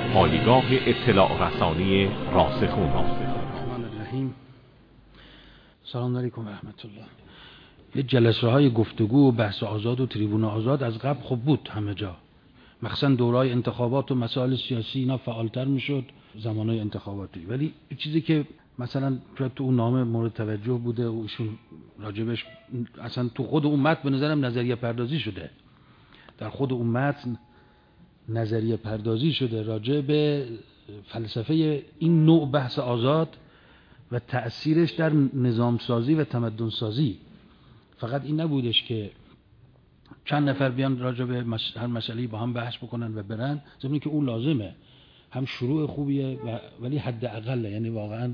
پایگاه اطلاع رسانی راسخون. الرحیم. سلام علیکم و رحمت الله. یه جلسه های گفتگو و بحث آزاد و تریبون آزاد از قبل خوب بود همه جا، مخصوصا دورهای انتخابات و مسائل سیاسی اینا فعالتر میشد زمانهای انتخاباتی. ولی چیزی که مثلا تو اون نامه مورد توجه بوده و ایشون راجبش اصلا تو خود اون متن به نظرم نظریه پردازی شده، در خود اون متن نظریه پردازی شده راجع به فلسفه این نوع بحث آزاد و تأثیرش در نظام سازی و تمدن سازی. فقط این نبودش که چند نفر بیان راجع به هر مسئله‌ای با هم بحث بکنن و برن، ضمن که اون لازمه، هم شروع خوبیه ولی حد اقله. یعنی واقعا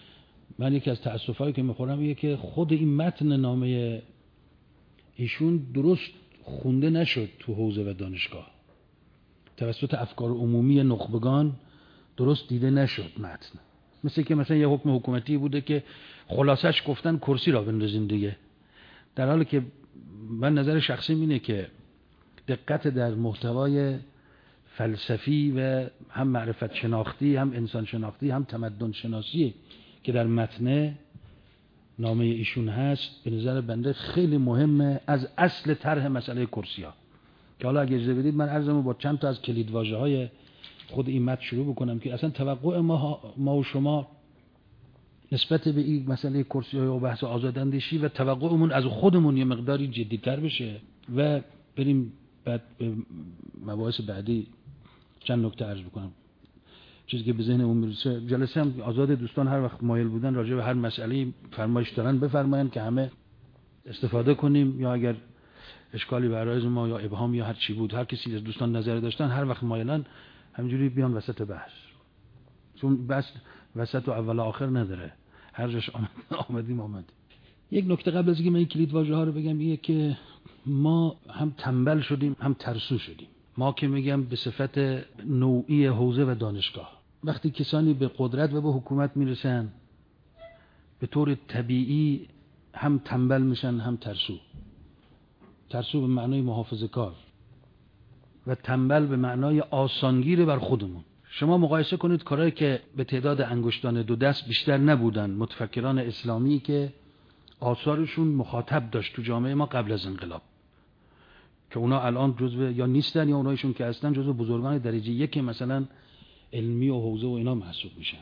من یکی از تأسفایی که میخورم اینه که خود این متن نامه ایشون درست خونده نشد تو حوزه و دانشگاه، توسط افکار عمومی نخبگان درست دیده نشد متن. مثلا یه حکم حکومتی بوده که خلاصش گفتن کرسی را بندازین دیگه، در حالی که من نظر شخصی اینه که دقت در محتوای فلسفی و هم معرفت شناختی، هم انسان شناختی، هم تمدن شناسی که در متن نامه ایشون هست به نظر بنده خیلی مهمه از اصل طرح مسئله کرسی‌ها. که حالا اگه اجازه بدید من عرضمو با چند تا از کلیدواژه‌های خود این متن شروع بکنم که اصلا توقع ما و شما نسبت به این مسئله کرسی‌ها و بحث آزاداندیشی و توقعمون از خودمون یه مقداری جدی‌تر بشه و بریم بعد به مباحث بعدی چند نکته عرض بکنم. چیزی که به ذهنمون میرسه. جلسه هم آزاد، دوستان هر وقت مایل بودن راجع به هر مسئله‌ای فرمایش دارن بفرمایید که همه استفاده کنیم، یا اگر اشکالی برای ما یا ابهام یا هر چی بود، هر کسی از دوستان نظر داشتن هر وقت مایلن همینجوری بیان وسط بحث، چون بحث وسط و اول و آخر نداره، هر جاش آمدیم. یک نکته قبل از اینکه من این کلیدواژه ها رو بگم اینه که ما هم تنبل شدیم هم ترسو شدیم. ما که میگم به صفت نوعی حوزه و دانشگاه، وقتی کسانی به قدرت و به حکومت میرسن به طور طبیعی هم تنبل میشن هم ترسو به معنای محافظه‌کار و تنبل به معنای آسانگیر بر خودمون. شما مقایسه کنید کارهایی که به تعداد انگشتان دو دست بیشتر نبودن متفکران اسلامی که آثارشون مخاطب داشت تو جامعه ما قبل از انقلاب، که اونا الان جزو یا نیستن یا اونایشون که هستن جزو بزرگان درجه یک مثلا علمی و حوزه و اینا محسوب میشن.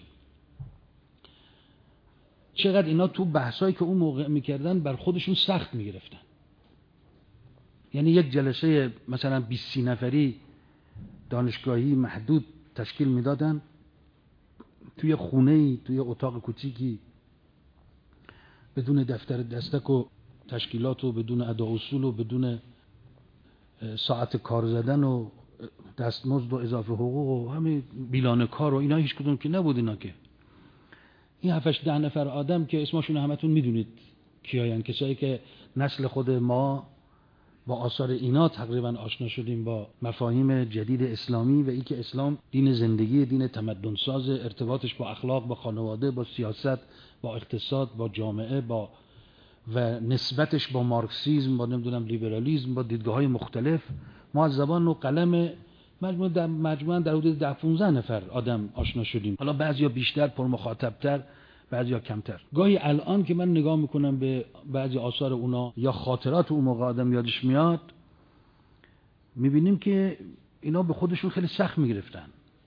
چقدر اینا تو بحثایی که اون موقع میکردن بر خودشون سخت میگرفتن. یعنی یک جلسه مثلا 20-30 نفری دانشگاهی محدود تشکیل میدادن توی خونه‌ای، توی اتاق کوچیکی، بدون دفتر دستک و تشکیلات و بدون ادا اصول و بدون ساعت کار زدن و دستمزد و اضافه حقوق و همین بیلانه کار و اینا هیچ کدوم که نبود. اینا که این 7-10 نفر آدم که اسمشون همتون میدونید کیاین، کسایی که نسل خود ما با آثار اینا تقریبا آشنا شدیم با مفاهیم جدید اسلامی و ای که اسلام دین زندگی، دین تمدن ساز، ارتباطش با اخلاق، با خانواده، با سیاست، با اقتصاد، با جامعه، با و نسبتش با مارکسیسم، با نمیدونم لیبرالیسم، با دیدگاه‌های مختلف. ما از زبان و قلم مجموعاً در حدود 10-15 نفر آدم آشنا شدیم. حالا بعضیا بیشتر پرمخاطب‌تر، بعضیا کمتر. گاهی الان که من نگاه میکنم به بعضی آثار اونا یا خاطرات اون موقع آدم یادش میاد، میبینیم که اینا به خودشون خیلی سخت میگرفتن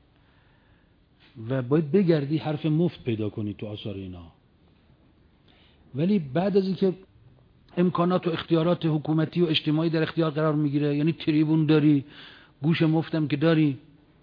و باید بگردی حرف مفت پیدا کنی تو آثار اینا. ولی بعد از اینکه امکانات و اختیارات حکومتی و اجتماعی در اختیار قرار میگیره، یعنی تریبون داری، گوش مفتم که داری،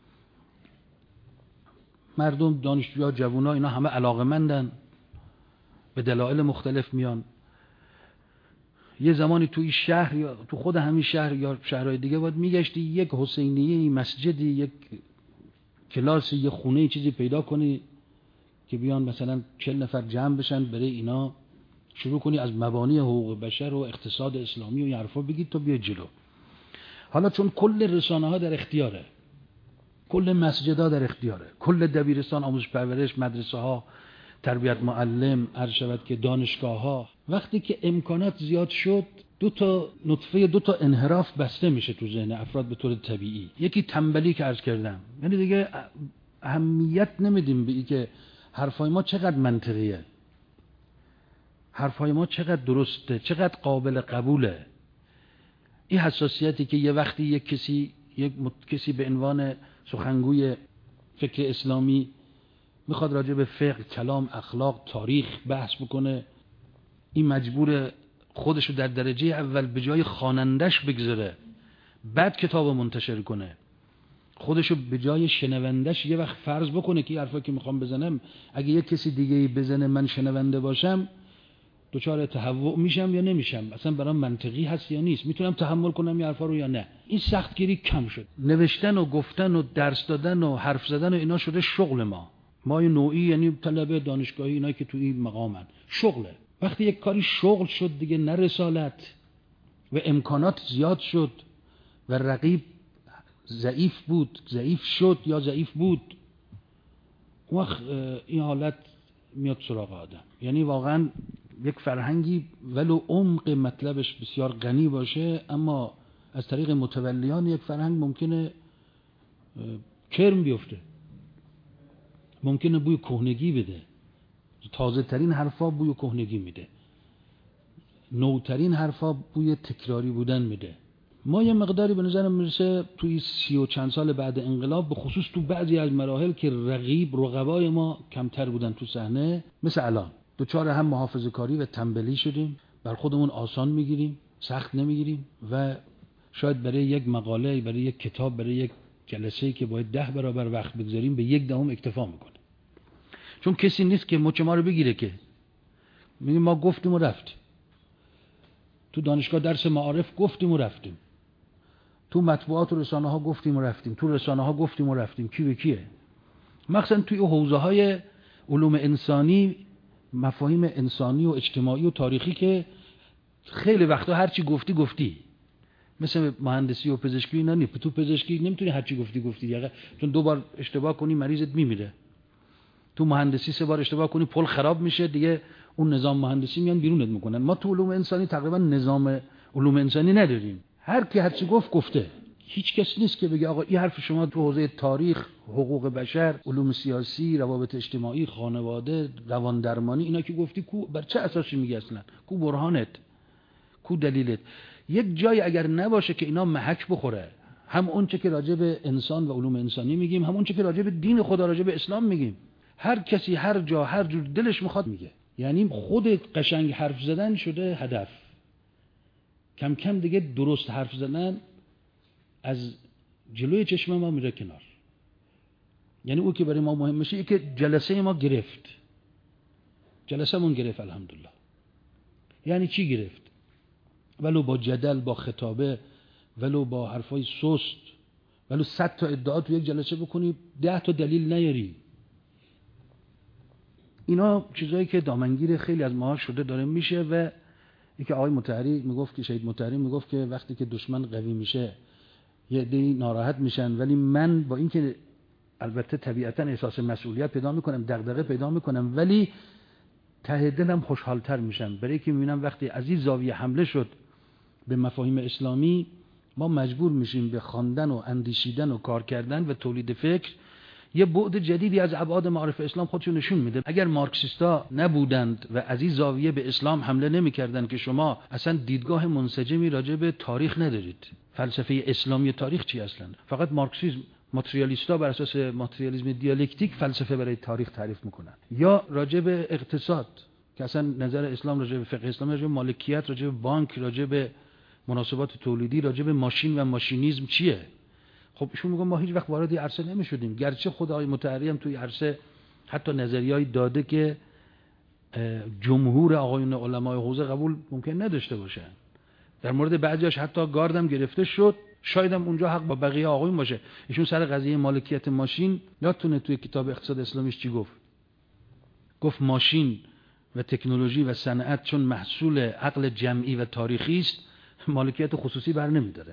مردم، دانشجوها، جوونا اینا همه علاقه‌مندن، به دلایل مختلف میان. یه زمانی توی شهر یا تو خود همین شهر یا شهرهای دیگه باید میگشتی یک حسینیه، مسجدی، یک کلاسی، یه خونه، چیزی پیدا کنی که بیان مثلا 40 نفر جمع بشن برای اینا، شروع کنی از مبانی حقوق بشر و اقتصاد اسلامی و این حرفا بگید تا بیا جلو. حالا چون کل رسانه‌ها در اختیاره، کل مسجدها در اختیاره، کل دبیرستان، آموزش پرورش، مدرسه ها، تربیت معلم، عرض شود که دانشگاه ها، وقتی که امکانات زیاد شد دو تا نطفه، دو تا انحراف بسته میشه تو ذهن افراد به طور طبیعی. یکی تنبلی که عرض کردم، یعنی دیگه اهمیت نمیدیم به این که حرفای ما چقدر منطقیه، حرفای ما چقدر درسته، چقدر قابل قبوله. این حساسیتی که یه وقتی یک کسی به عنوان سخنگوی فکر اسلامی میخواد راجع به فقه، کلام، اخلاق، تاریخ بحث بکنه، این مجبور خودشو در درجه اول به جای خوانندش بگذاره، بعد کتابو منتشر کنه، خودشو به جای شنوندش یه وقت فرض بکنه که این حرفا که میخوام بزنم اگه یک کسی دیگه‌ای بزنه من شنونده باشم دچار تهوع میشم یا نمیشم، اصلا برام منطقی هست یا نیست، میتونم تحمل کنم این حرفا رو یا نه. این سختگیری کم شد. نوشتن و گفتن و درس دادن و حرف زدن و اینا شده شغل ما یه نوعی، یعنی طلبه دانشگاهی اینا که تو این مقامن شغله. وقتی یک کاری شغل شد دیگه، نه رسالت، و امکانات زیاد شد و رقیب ضعیف شد یا ضعیف بود، اون وقت این حالت میاد سراغ آدم. یعنی واقعا یک فرهنگی ولو عمق مطلبش بسیار غنی باشه، اما از طریق متولیان یک فرهنگ ممکنه کرم بیفته، ممکنه بوی کهنگی بده. تازه ترین حرفا بوی کهنگی میده، نوترین حرفا بوی تکراری بودن میده. ما یه مقداری به نظرم میرسه توی 30 و چند سال بعد انقلاب، به خصوص تو بعضی از مراحل که رقبای ما کمتر بودن تو صحنه، مثل الان دوچار هم محافظه‌کاری و تنبلی شدیم، بر خودمون آسان میگیریم، سخت نمیگیریم و شاید برای یک مقاله، برای یک کتاب، برای یک جلسه‌ای که باید 10 برابر وقت بگذاریم به 1/10 اکتفا میکنه. چون کسی نیست که مچ ما رو بگیره، که میگیم ما گفتیم و رفتیم، تو دانشگاه درس معارف گفتیم و رفتیم، تو مطبوعات و رسانه ها گفتیم و رفتیم، تو رسانه ها گفتیم و رفتیم. کی به کیه؟ مخصوصا توی حوزه های علوم انسانی، مفاهیم انسانی و اجتماعی و تاریخی که خیلی وقتا هرچی گفتی، مثل مهندسی و پزشکی اینا نیست. تو پزشکی نمیتونی هرچی گفتی، چون 2 بار اشتباه کنی مریضت میمیره. تو مهندسی 3 بار اشتباه کنی پل خراب میشه، دیگه اون نظام مهندسی میان بیرونت میکنن. ما تو علوم انسانی تقریبا نظام علوم انسانی نداریم، هر کی هرچی گفته. هیچ کس نیست که بگه آقا این حرف شما تو حوزه تاریخ، حقوق بشر، علوم سیاسی، روابط اجتماعی، خانواده، روان درمانی، اینا که گفتی کو بر چه اساسی میگی اصلا؟ کو برهانت؟ کو دلیلت؟ یک جای اگر نباشه که اینا محک بخوره، هم اون چه که راجع به انسان و علوم انسانی میگیم، هم اون چه که راجع به دین خدا، راجع به اسلام میگیم، هر کسی هر جا هر جور دلش میخواد میگه. یعنی خود قشنگ حرف زدن شده هدف. کم کم دیگه درست حرف زدن از جلوی چشم ما میره کنار. یعنی او که برای ما مهم میشه، که جلسه ما گرفت، جلسه‌مون گرفت الحمدلله. یعنی چی گرفت؟ ولو با جدل، با خطابه، ولو با حرفای سست، ولو 100 تا ادعا تو یک جلسه بکنی 10 تا دلیل نیاری. اینا چیزایی که دامنگیر خیلی از ما شده داره میشه. و اینکه آقای مطهری میگفت، که شهید مطهری میگفت که وقتی که دشمن قوی میشه یه عده‌ای ناراحت میشن، ولی من با اینکه البته طبیعتا احساس مسئولیت پیدا میکنم، دغدغه پیدا میکنم، ولی ته دلم خوشحالتر میشم، برای که میبینم وقتی از این زاویه حمله شد به مفاهیم اسلامی، ما مجبور میشیم به خواندن و اندیشیدن و کار کردن و تولید فکر. یه بعد جدیدی از ابعاد معارف اسلام خودشون نشون میده. اگر مارکسیستا نبودند و از این زاویه به اسلام حمله نمیکردند که شما اصلا دیدگاه منسجمی راجع به تاریخ ندارید، فلسفه اسلامی تاریخ چی اصلا؟ فقط مارکسیسم، ماتریالیستا بر اساس ماتریالیسم دیالکتیک فلسفه برای تاریخ تعریف میکنن، یا راجع به اقتصاد که اصلا نظر اسلام راجع به فقه اسلامی، راجع به مالکیت، راجع به بانک، راجع به مناسبات تولیدی، راجع به ماشین و ماشینیسم چیه. خب ایشون میگه ما هیچ وقت وارد این عرصه نمیشدیم، گرچه خدای متحری هم توی عرصه حتی نظریه‌ای داده که جمهور آقایون علمای حوزه قبول ممکن نداشته باشن. در مورد بعضیاش حتی گاردم گرفته شد، شاید هم اونجا حق با بقیه آقایون باشه. ایشون سر قضیه مالکیت ماشین یادتونه توی کتاب اقتصاد اسلامیش چی گفت؟ گفت ماشین و تکنولوژی و صنعت چون محصول عقل جمعی و تاریخی است، مالکیت خصوصی بر نمیداره.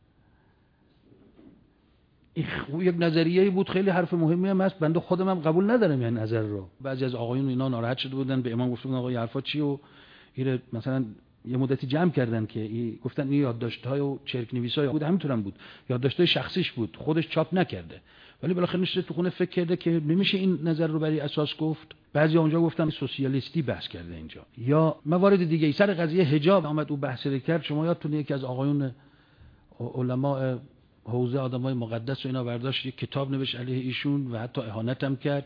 این یک نظریه‌ای بود، خیلی حرف مهمی هم هست، بنده خودم هم قبول ندارم این نظر رو. بعضی از آقایون اینا ناراحت شده بودن، به امام گفتن آقا این حرفا چیه و مثلا یه مدتی جمع کردن که گفتن این یادداشت‌های و چرک‌نویس‌های بود، همینطورم بود، یادداشت‌های شخصیش بود، خودش چاپ نکرده، ولی بالاخره نشسته تو خونه فکر کرده که نمیشه این نظر رو برای اساس گفت. بعضیا اونجا گفتن سوسیالیستی بحث کرده اینجا، یا موارد دیگه ای. سر قضیه حجاب آمد او بحث رو کرد. شما یادتونه یکی از آقایون علما حوزه آدمای مقدس و اینا برداشت یک کتاب نوشت علیه ایشون و حتی اهانت هم کرد.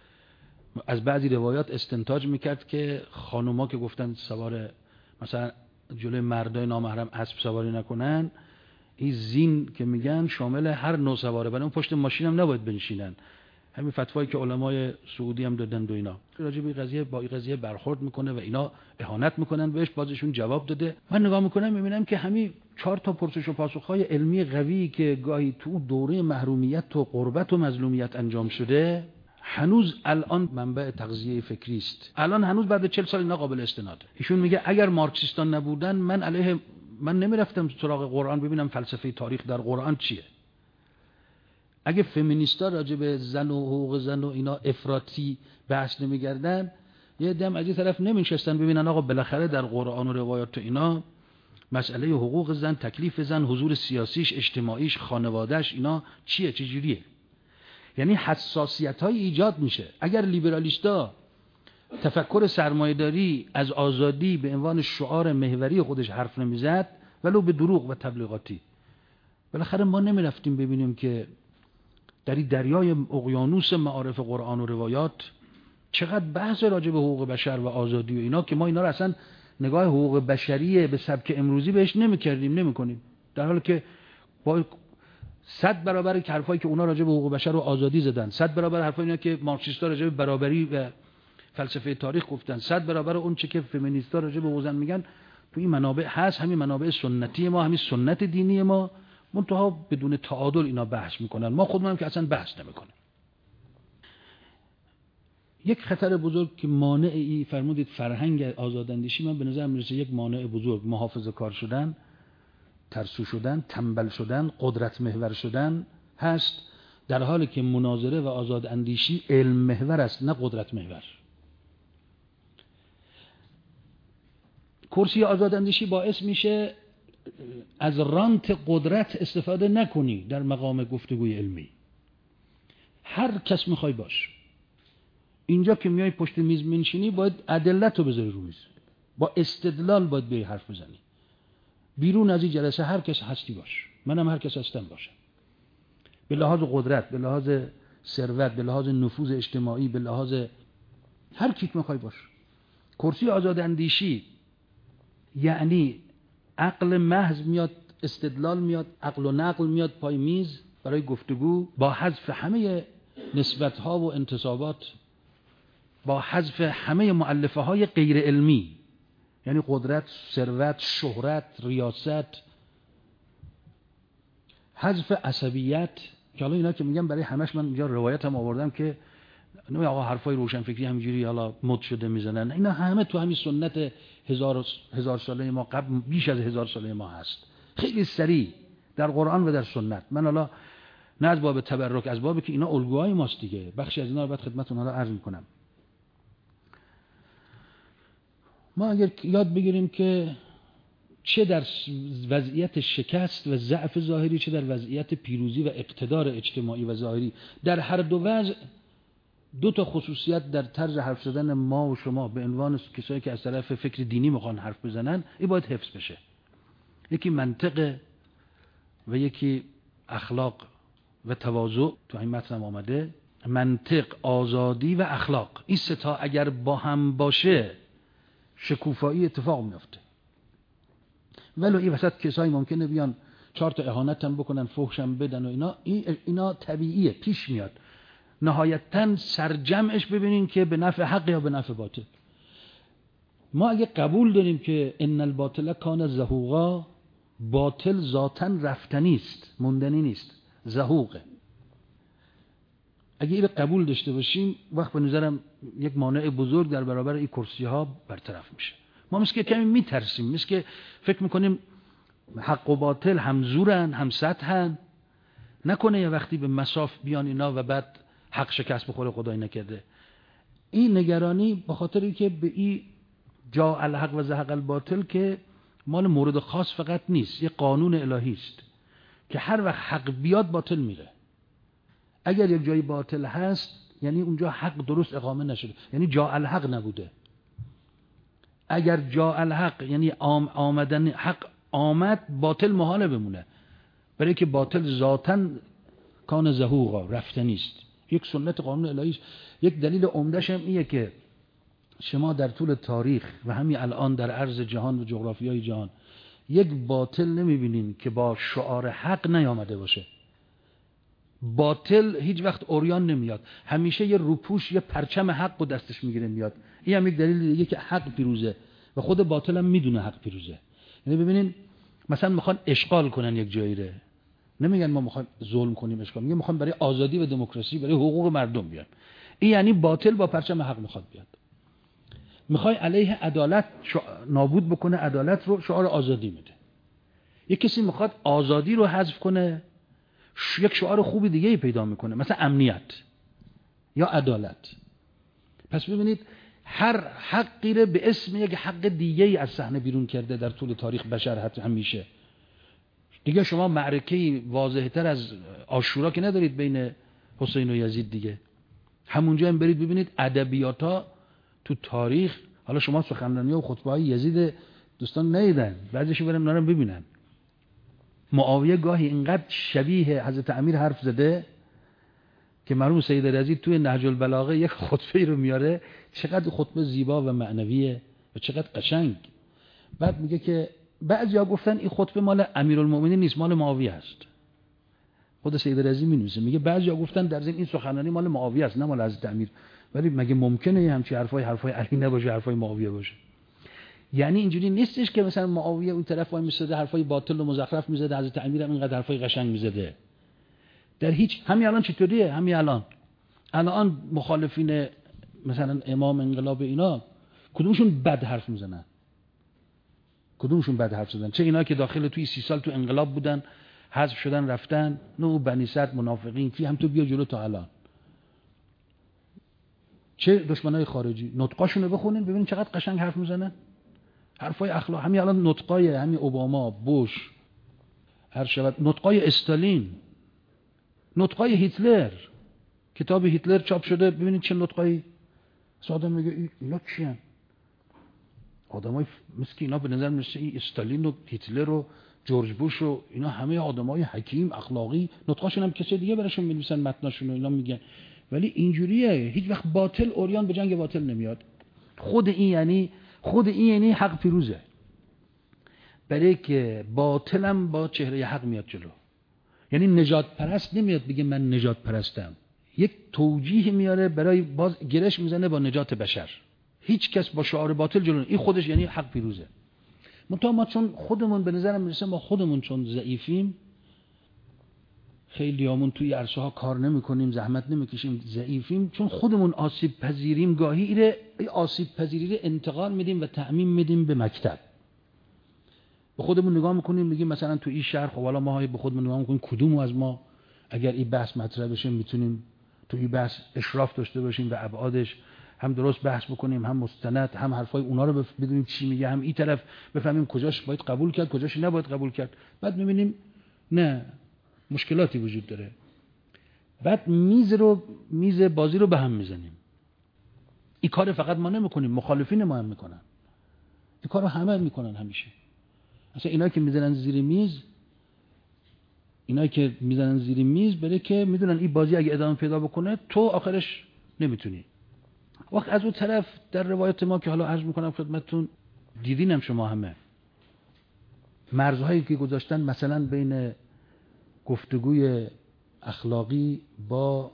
از بعضی روایات استنتاج میکرد که خانوما که گفتن سوار مثلا جلوی مردای نامحرم اسب سواری نکنن، این زین که میگن شامل هر نوع سواره، برای اون پشت ماشین هم نباید بنشینن. همین فتوایی که علمای سعودی هم دادن و اینا. راجع به قضیه با این قضیه برخورد میکنه و اینا اهانت میکنن بهش، بازشون جواب داده. من نگاه میکنم میبینم که همین 4 تا پرسش و پاسخهای علمی قوی که گاهی تو دوره محرومیت و غربت و مظلومیت انجام شده هنوز الان منبع تغذیه فکری است. الان هنوز بعد 40 سال اینا قابل استناده. ایشون میگه اگر مارکسیستان نبودن من نمیرفتم سراغ قرآن ببینم فلسفه تاریخ در قرآن چیه. اگه فمینیستا راجع به زن و حقوق زن و اینا افراطی بحث نمیگردن، یه دم از این طرف نمیشستن ببینن آقا بالاخره در قرآن و روایات اینا مسئله حقوق زن، تکلیف زن، حضور سیاسیش، اجتماعیش، خانوادهش اینا چیه، چجوریه. یعنی حساسیت‌های ایجاد میشه. اگر لیبرالیستا تفکر سرمایه‌داری از آزادی به عنوان شعار محوری خودش حرف نمیزد، ولو به دروغ و تبلیغاتی، بالاخره ما نمیرفتیم ببینیم که در این دریای اقیانوس معارف قرآن و روایات چقدر بحث راجع به حقوق بشر و آزادی و اینا که ما اینا رو اصلا نگاه حقوق بشری به سبک امروزی بهش نمیکنیم، در حالی که با 100 برابر حرفایی که اونا راجع به حقوق بشر و آزادی زدن، 100 برابر حرفایی اینا که مارکسیستا راجع به برابری و فلسفه تاریخ گفتن، 100 برابر اون چه که فمینیستا راجع به حقوق زن میگن، تو این منابع هست. همین منابع سنتی ما، همین سنت دینی ما، منتها بدون تعادل اینا بحث میکنن. ما خودمون هم که اصلا بحث نمیکنیم. یک خطر بزرگ که مانعی فرمودید فرهنگ آزاداندیشی، من به نظر میرسه یک مانع بزرگ محافظه‌کار شدن، ترسو شدن، تنبل شدن، قدرت محور شدن هست، در حالی که مناظره و آزاداندیشی علم محور است نه قدرت محور. کرسی آزاداندیشی باعث میشه از رانت قدرت استفاده نکنی در مقام گفتگوی علمی. هر کس میخوای باش. اینجا که میای پشت میز منشینی باید ادلت رو بذاری رو میز، با استدلال باید به حرف بزنی. بیرون از این جلسه هر کس هستی باش، منم هر کس هستم باشم، به لحاظ قدرت، به لحاظ ثروت، به لحاظ نفوذ اجتماعی، به لحاظ هر کی میخوای باش. کرسی آزاداندیشی یعنی عقل محض میاد، استدلال میاد، عقل و نقل میاد پای میز برای گفتگو، با حذف همه نسبت‌ها و انتسابات، با حذف همه مؤلفه های غیر علمی، یعنی قدرت، ثروت، شهرت، ریاست، حذف عصبیت، که حالا اینا که میگم برای همش من اینجا روایت هم آوردم که نه آقا حرفای روشنفکری همینجوری حالا مد شده میزنن، اینا همه تو همین سنت هزار ساله ما، قبل بیش از 1000 ساله ما هست، خیلی سریع در قرآن و در سنت. من حالا نه از باب تبرک، از باب که اینا الگوهای ماست دیگه، بخشی از اینا رو بعد خدمتتون حالا عرض میکنم. ما اگر یاد بگیریم که چه در وضعیت شکست و ضعف ظاهری، چه در وضعیت پیروزی و اقتدار اجتماعی و ظاهری، در هر دو وضع دو تا خصوصیت در طرز حرف زدن ما و شما به عنوان کسایی که از طرف فکر دینی میخوان حرف بزنن، این باید حفظ بشه. یکی منطق و یکی اخلاق و تواضع. تو این متن آمده منطق، آزادی و اخلاق، این سه تا اگر با هم باشه شکوفایی اتفاق میفته. ولو این وسط کسایی ممکنه بیان 4 تا اهانت هم بکنن، فحش هم بدن و اینا طبیعیه، پیش میاد. نهایتاً سرجمعش ببینین که به نفع حق یا به نفع باطل. ما اگه قبول داریم که ان الباطل کان زهوقا، باطل ذاتاً رفتنی است، موندنی نیست، زهوقه. اگه این قبول داشته باشیم، وقت به نظرم یک مانع بزرگ در برابر این کرسی ها برطرف میشه. ما مثل که کمی میترسیم، مثل که فکر میکنیم حق و باطل هم زورن هم سطحن، نکنه یه وقتی به مساف بیان اینا و بعد حق شکست بخوره، خدای نکرده. این نگرانی به خاطر اینکه به این جاء الحق و زهق الباطل که مال مورد خاص فقط نیست، یه قانون الهی است که هر وقت حق بیاد باطل میره. اگر یک جایی باطل هست یعنی اونجا حق درست اقامه نشده، یعنی جاء الحق نبوده. اگر جاء الحق یعنی آمدن حق آمد، باطل محاله بمونه، برای که باطل ذاتاً کان زهوقا، رفته نیست. یک سنت قانون الهی است. یک دلیل عمده‌ش هم اینه که شما در طول تاریخ و همین الان در عرض جهان و جغرافیای جهان یک باطل نمیبینین که با شعار حق نیامده باشه. باطل هیچ وقت عریان نمیاد، همیشه یه روپوش، یه پرچم حق رو دستش میگیره میاد. این هم یک دلیل دیگه که حق پیروزه و خود باطل هم میدونه حق پیروزه. یعنی ببینین مثلا میخوان اشغال کنن یک جایی رو، نمیگن ما میخوایم ظلم کنیم اشغال، میگن میخوایم برای آزادی و دموکراسی، برای حقوق مردم بیان. این یعنی باطل با پرچم حق میخواد بیاد. میخوای علیه عدالت نابود بکنه، عدالت رو شعار آزادی میده. یک کسی میخواد آزادی رو حذف کنه، یک شعار خوبی دیگه ای پیدا میکنه، مثلا امنیت یا عدالت. پس ببینید هر حقی رو به اسم یک حق دیگه ای از صحنه بیرون کرده در طول تاریخ بشر. همیشه دیگه شما معرکه‌ای واضح‌تر از عاشورا که ندارید بین حسین و یزید دیگه. همونجا هم برید ببینید ادبیات‌ها تو تاریخ، حالا شما سخنرانی و خطبه‌های یزید دوستان ندیدن، بعضیش برن اونا رو ببینن. معاویه گاهی اینقدر شبیه حضرت امیر حرف زده که مرحوم سید رضی توی نهج البلاغه یک خطبه رو میاره، چقدر خطبه زیبا و معنویه و چقدر قشنگ. بعد میگه که بعضیا گفتن این خطبه مال امیرالمومنین نیست، مال معاویه است. خود سید رضی مینویسه، میگه بعضیا گفتن در ضمن این سخنرانی مال معاویه است نه مال حضرت امیر. ولی مگه ممکنه همچین حرفای علی نباشه، حرفای معاویه باشه؟ یعنی اینجوری نیستش که مثلا معاویه اون طرف وای میساده حرفای باطل و مزخرف میزده، حضرت امیر هم اینقدر حرفای قشنگ میزده. در هیچ همین الان چطوریه؟ همین الان مخالفین مثلا امام انقلاب اینا کدومشون بد حرف میزنن؟ کدومشون بد حرف زدن؟ چه اینا که داخل توی 30 سال تو انقلاب بودن، حذف شدن رفتن، نه بنی صد منافقین کی هم تو بیا جلو تا الان. چه دشمنای خارجی، نطقاشونو بخونین ببینین چقدر قشنگ حرف میزنن. حرفای اخلاق، همین الان نطقای همین اوباما، بوش، هر شب نطقای استالین، نطقای هیتلر، کتاب هیتلر چاپ شده، ببینید چه نطقایی. آدم میگه اینا کیان؟ آدمای مثل اینا به نظر میاد استالین و هیتلر و جورج بوش و اینا همه آدمای حکیم اخلاقی، نطقاشون هم کسی دیگه براشون می‌نویسن، متناشون و اینا میگن. ولی اینجوریه، هیچ وقت باطل اوریان به جنگ باطل نمیاد. خود این یعنی حق پیروزه. برای که باطل هم با چهره حق میاد جلو. یعنی نجات پرست نمیاد بگه من نجات پرستم، یک توجیه میاره برای باز گرش میزنه با نجات بشر. هیچ کس با شعار باطل جلو، این خودش یعنی حق پیروزه. ما چون خودمون به نظرم میرسه ما خودمون چون ضعیفیم، خیلیامون توی عرصه ها کار نمیکنیم، زحمت نمیکشیم، ضعیفیم، چون خودمون آسیب پذیریم، گاهی آسیب پذیری انتقال میدیم و تعمیم میدیم به مکتب. به خودمون نگاه میکنیم میگیم مثلا تو این شهر، خب حالا ما به خودمون نگاه میکنیم کدوم از ما اگر این بحث مطرح بشه میتونیم تو این بحث اشراف داشته باشیم و ابعادش هم درست بحث بکنیم، هم مستند، هم حرفای اونا رو بدونیم چی میگه، هم این طرف بفهمیم کجاش باید قبول کرد کجاش نباید قبول کرد. بعد میبینیم نه، مشکلاتی وجود داره. بعد میز بازی رو به هم میزنیم. این کار فقط ما نمیکنیم، مخالفین ما هم میکنن. این کارو همه میکنن همیشه. اصلا اینایی که میزنن زیر میز برای که میدونن این بازی اگه ادامه پیدا بکنه تو آخرش نمیتونی. وقت از اون طرف در روایت ما که حالا عرض میکنم خدمتتون، دیدینم شما همه مرزهایی که گذاشتن مثلا بین گفتگوی اخلاقی با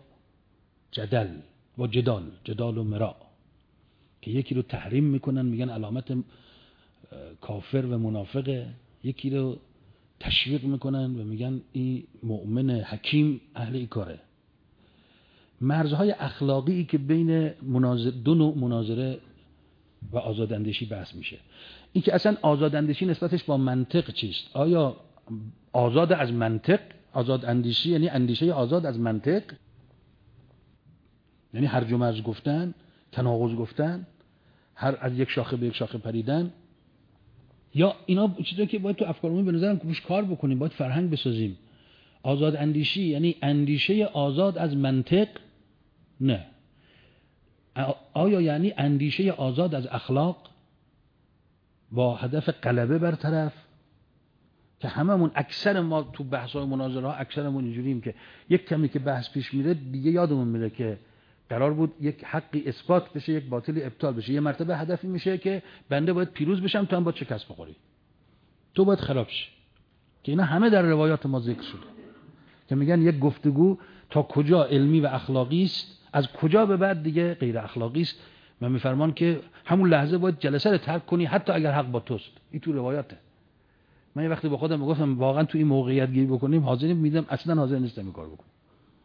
جدال و مراء، که یکی رو تحریم میکنن میگن علامت کافر و منافقه، یکی رو تشویق میکنن و میگن این مؤمن حکیم اهل این کاره. مرزهای اخلاقی که بین دو نوع مناظره و آزاداندیشی بحث میشه. این که اصلا آزاداندیشی نسبتش با منطق چیست؟ آیا آزاد از منطق، آزاد اندیشی یعنی اندیشه آزاد از منطق، یعنی هرج و مرج گفتن، تناقض گفتن، هر از یک شاخه به یک شاخه پریدن، یا اینا چیزایی که باید تو افکارمون به نظرم روش کار بکنیم، باید فرهنگ بسازیم. آزاد اندیشی یعنی اندیشه آزاد از منطق؟ نه. آیا یعنی اندیشه آزاد از اخلاق با هدف غلبه بر طرف؟ که هممون اکثر ما تو بحث‌های مناظره ها اکثرمون اینجوریم که یک کمی که بحث پیش میره دیگه یادمون میره که قرار بود یک حقی اثبات بشه، یک باطلی ابطال بشه. یه مرتبه هدفی میشه که بنده باید پیروز بشم، تو هم باید شکست بخوری، تو باید خراب شی. که اینا همه در روایات ما ذکر شده که میگن یک گفتگو تا کجا علمی و اخلاقی است، از کجا به بعد دیگه غیر اخلاقی است. من میفرمان که همون لحظه باید جلسه رو ترک کنی حتی اگر حق با توست. این تو روایاته. من یه وقتی با خودم میگفتم واقعا تو این موقعیت گیری بکنیم حاضریم، میدم اصلا حاضر نیستم این کارو بکنم.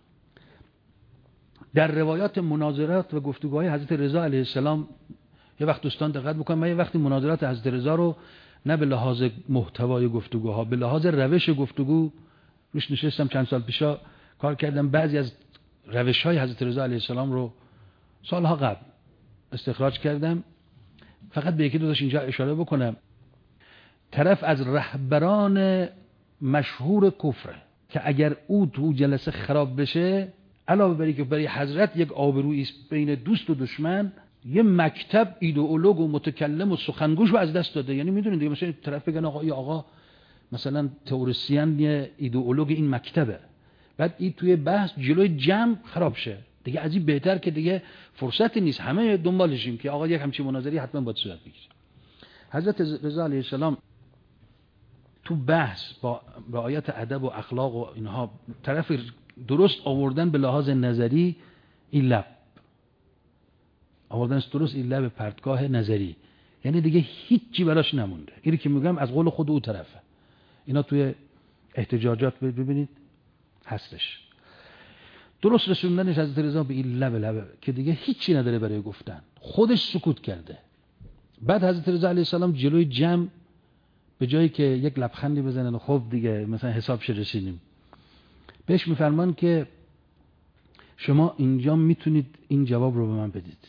در روایات مناظرات و گفتگوهای حضرت رضا علیه السلام یه وقت دوستان دقت بکنن، من یه وقتی مناظرات حضرت رضا رو نه به لحاظ محتوای گفتگوها، به لحاظ روش گفتگو روش نشستم، چند سال پیشا کار کردم، بعضی از روش‌های حضرت رضا علیه السلام رو سالها قبل استخراج کردم. فقط به یکی دو تاش اینجا اشاره بکنم. طرف از رهبران مشهور کفره که اگر او تو جلسه خراب بشه، علاوه بر اینکه برای حضرت یک آبرویی است بین دوست و دشمن، یه مکتب ایدئولوگ و متکلم و سخنگوش رو از دست داده. یعنی میدونید دیگه مثلا طرف بگن آقا مثلا تئوریسین یه ایدئولوگ این مکتبه، بعد این توی بحث جلوی جمع خراب شه، دیگه از این بهتر که دیگه فرصتی نیست، همه دنبالشیم که آقا یک همچین مناظری حتما باید صورت بگیره. حضرت رضا علیه السلام تو بحث با رعایت ادب و اخلاق و اینها طرف درست آوردن به لحاظ نظری، این لب آوردن درست، این لب پرتگاه نظری، یعنی دیگه هیچی براش نمونده. اینی که میگم از قول خود او طرفه. اینا توی احتجاجات ببینید هستش. درست رسوندنش حضرت رضا به این لب که دیگه هیچی نداره برای گفتن، خودش سکوت کرده. بعد حضرت رضا علیه السلام جلوی جمع به جایی که یک لبخندی بزنن خب دیگه مثلا حساب شه رسیدیم، بهش میفرمان که شما اینجا میتونید این جواب رو به من بدید.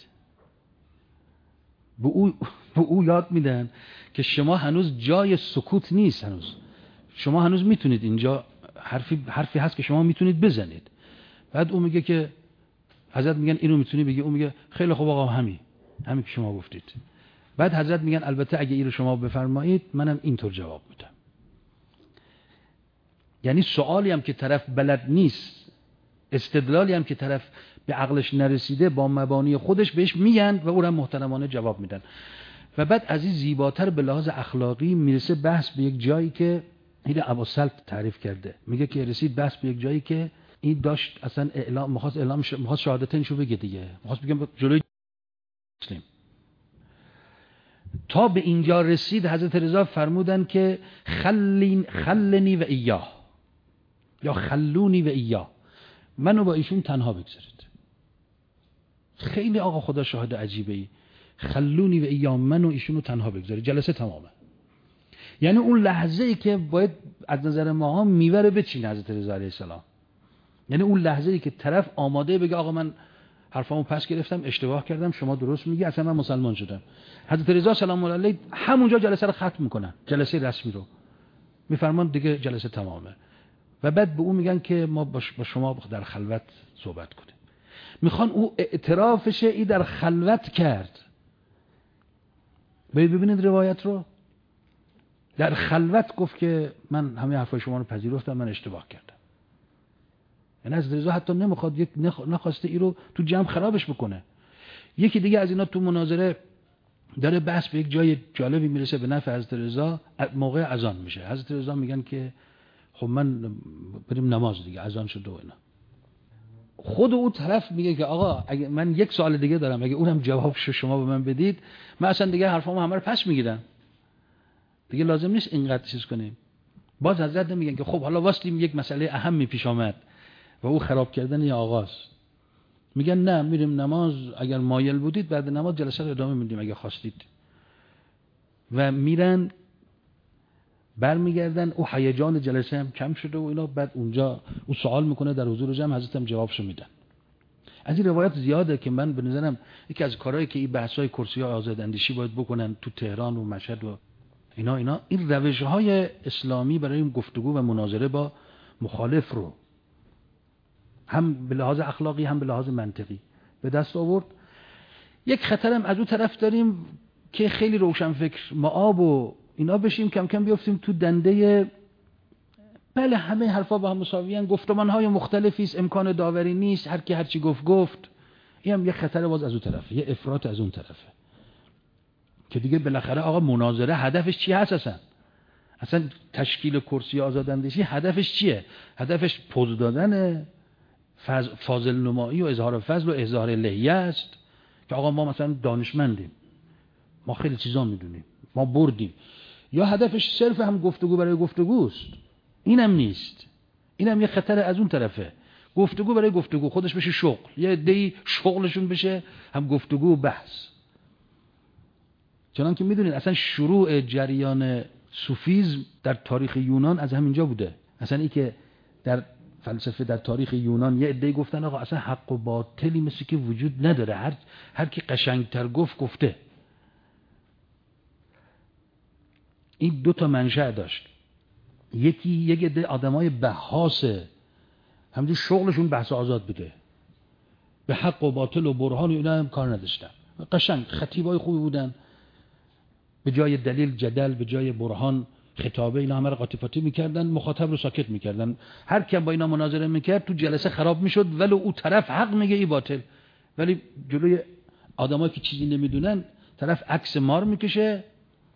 به او یاد میدن که شما هنوز جای سکوت نیست، شما هنوز میتونید اینجا حرفی هست که شما میتونید بزنید. بعد او میگه که حضرت میگن اینو میتونی بگی، او میگه خیلی خوب آقا همین که شما گفتید. بعد حضرت میگن البته اگه این رو شما بفرمایید منم اینطور جواب میدم. یعنی سوالی هم که طرف بلد نیست، استدلالی هم که طرف به عقلش نرسیده، با مبانی خودش بهش میگن و او را محترمانه جواب میدن. و بعد از این زیباتر به لحاظ اخلاقی میرسه بحث به یک جایی که این ابوالسلط تعریف کرده، میگه که رسید بحث به یک جایی که این داشت اصلا میخواست شهادتینشو بگه دیگه، میخواست بگم جلوی مسلم. تا به اینجا رسید حضرت رضا فرمودن که خلنی و ایاه، یا خلونی و ایاه، منو با ایشون تنها بگذارید. خیلی آقا خدا شاهد عجیبه ای، خلونی و ایاه، منو ایشونو تنها بگذارید، جلسه تمامه. یعنی اون لحظه ای که باید از نظر ماها میوره بچینه حضرت رضا علیه السلام، یعنی اون لحظه ای که طرف آماده بگه آقا من حرفامو پس گرفتم، اشتباه کردم، شما درست میگی، اصلا من مسلمان شدم. حضرت رضا سلام الله علیه همونجا جلسه رو ختم میکنن، جلسه رسمی رو میفرمان دیگه جلسه تمامه. و بعد به اون میگن که ما با شما در خلوت صحبت کنیم. میخوان او اعترافش ای در خلوت کرد. ببینید روایت رو، در خلوت گفت که من همه حرفای شما رو پذیرفتم، من اشتباه کردم. یعنی حضرت رضا حتی نخواسته ای رو تو جمع خرابش بکنه. یکی دیگه از اینا تو مناظره داره بحث به یک جای جالبی میرسه به نفع حضرت رضا، موقع اذان میشه. حضرت رضا میگن که خب من بریم نماز دیگه، اذان شد و اینا. خود او طرف میگه که آقا اگه من یک سوال دیگه دارم، اگه اونم جوابشو شما به من بدید من اصلا دیگه حرفامو همه رو پس میگیرم، دیگه لازم نیست اینقدر چیز کنیم. باز حضرت میگن که خب حالا واسطیم یک مسئله اهمی پیش آمد و او خراب کردن یا آغاز. میگن نه میریم نماز، اگر مایل بودید بعد نماز جلسه رو ادامه میدیم اگه خواستید. و میرن برمیگردن، او هیجان جلسه هم کم شده و اینا. بعد اونجا او سوال میکنه در حضور جمع، حضرت هم جوابشو میدن. از این روایات زیاده که من به نظرم یکی از کارهایی که این بحث‌های کرسی‌های آزاداندیشی باید بکنن تو تهران و مشهد و اینا این روش‌های اسلامی برای گفتگو و مناظره با مخالف رو هم به لحاظ اخلاقی هم به لحاظ منطقی به دست آورد. یک خطرم از اون طرف داریم که خیلی روشنفکر مآب و اینا بشیم، کم کم بیافتیم تو دنده بله همه حرفا با هم مساویان، گفتمان‌های مختلفی است، امکان داوری نیست، هر کی هر چی گفت. این هم یک خطر باز از اون طرفه، یه افراط از اون طرفه که دیگه بالاخره آقا مناظره هدفش چی هست؟ اصلا تشکیل کرسی آزاداندیشی هدفش چیه؟ هدفش پوز دادن، فاضل نمایی و اظهار فضل و اظهار لحیه است که آقا ما مثلا دانشمندیم، ما خیلی چیزا میدونیم، ما بردیم. یا هدفش صرف هم گفتگو برای گفتگوست؟ اینم نیست، اینم یه خطر از اون طرفه. گفتگو برای گفتگو خودش بشه شغل، یه عده‌ای شغلشون بشه هم گفتگو و بحث. چنانکه میدونید اصلا شروع جریان صوفیسم در تاریخ یونان از همینجا بوده. اصلا این که در فلسفه در تاریخ یونان یه عده‌ای گفتن آقا اصلا حق و باطلی مثل که وجود نداره، هر کی قشنگتر گفته. این دو تا منشأ داشت. یکی یک عده آدمای بحثه، همینجور شغلشون بحث آزاد بوده، به حق و باطل و برهان و اینا هم کار نداشتن، قشنگ خطیبای خوبی بودن، به جای دلیل جدل، به جای برهان خطابه، اینا همه رو قاطی پاتی میکردن، مخاطب رو ساکت میکردن. هر کی با اینا مناظره میکرد تو جلسه خراب میشد، ولی او طرف حق میگه ای باطل، ولی جلوی آدمایی که چیزی نمیدونن طرف عکس مار میکشه.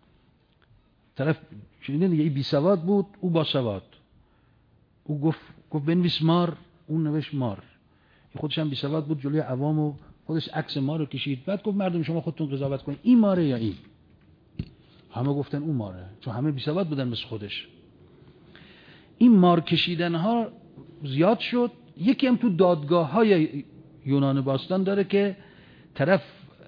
طرف شنیدین دیگه، ای بی سواد بود او با سواد، او گفت بنویس مار، اون نوشت مار. خودش هم بی سواد بود، جلوی عوام و خودش عکس مار رو کشید. بعد گفت مردم شما خودتون قضاوت کنید این ماره یا این. همه گفتن اون ماره، چون همه بی سواد بودن مثل خودش. این مار کشیدن ها زیاد شد. یکی هم تو دادگاه های یونان باستان داره که طرف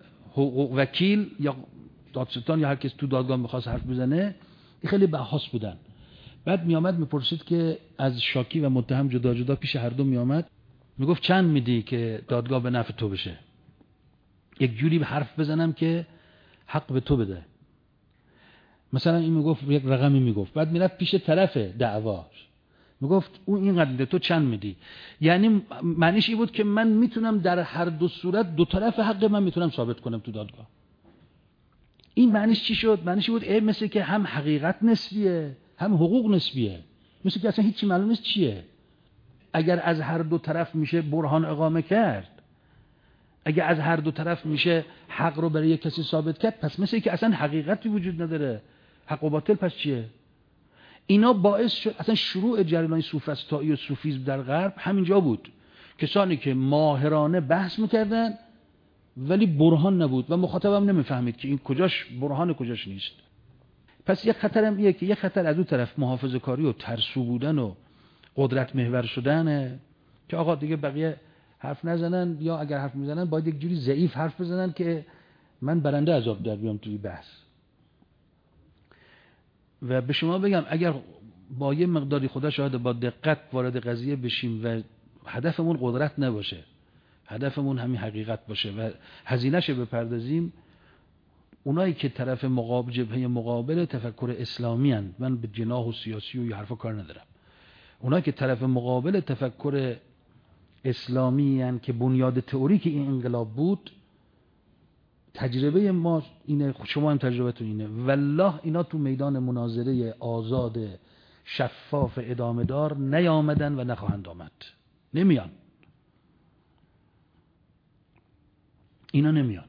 وکیل یا دادستان یا هر کس تو دادگاه می‌خواست حرف بزنه، خیلی بحث بودن. بعد میامد میپرسید که از شاکی و متهم جدا جدا پیش هر دو میامد، میگفت چند میدی که دادگاه به نفع تو بشه؟ یک جوری به حرف بزنم که حق به تو بده. مثلا این میگفت یک رقمی میگفت، بعد میرفت پیش طرف دعواش میگفت اون اینقدر میده، تو چند میدی؟ یعنی معنیش این بود که من میتونم در هر دو صورت دو طرف حق من میتونم ثابت کنم تو دادگاه. این معنیش چی شد؟ معنیش بود مثل که هم حقیقت نسبیه هم حقوق نسبیه، مثل که اصلا هیچی معلوم نیست چیه. اگر از هر دو طرف میشه برهان اقامه کرد، اگر از هر دو طرف میشه حق رو برای یک کسی ثابت کرد، پس مثل که اصلا حقیقتی وجود نداره. حق و باطل پس چیه؟ اینا باعث شد اصلا شروع جریان سوفسطایی و صوفیسم در غرب همینجا بود. کسانی که ماهرانه بحث میکردن ولی برهان نبود و مخاطبم نمیفهمید که این کجاش برهان کجاش نیست. پس یک خطرم اینه که یک خطر از اون طرف محافظه‌کاری و ترسو بودن و قدرت محور شدنه که آقا دیگه بقیه حرف نزنن، یا اگر حرف میزنن باید یک جوری ضعیف حرف بزنن که من برنده عذاب در بیام توی بحث. و به شما بگم اگر با یه مقداری خدا شاهد با دقت وارد قضیه بشیم و هدفمون قدرت نباشه، هدفمون همین حقیقت باشه و هزینه‌شو بپردازیم، اونایی که طرف مقابل، جبهه مقابل تفکر اسلامی هستند، من به جناح و سیاسی و حرفا کار ندارم، اونایی که طرف مقابل تفکر اسلامی هستند که بنیاد تئوریک این انقلاب بود، تجربه ما اینه، شما هم تجربتون اینه، والله اینا تو میدان مناظره آزاد شفاف ادامه دار نیامدن و نخواهند آمد. نمیان، اینا نمیان.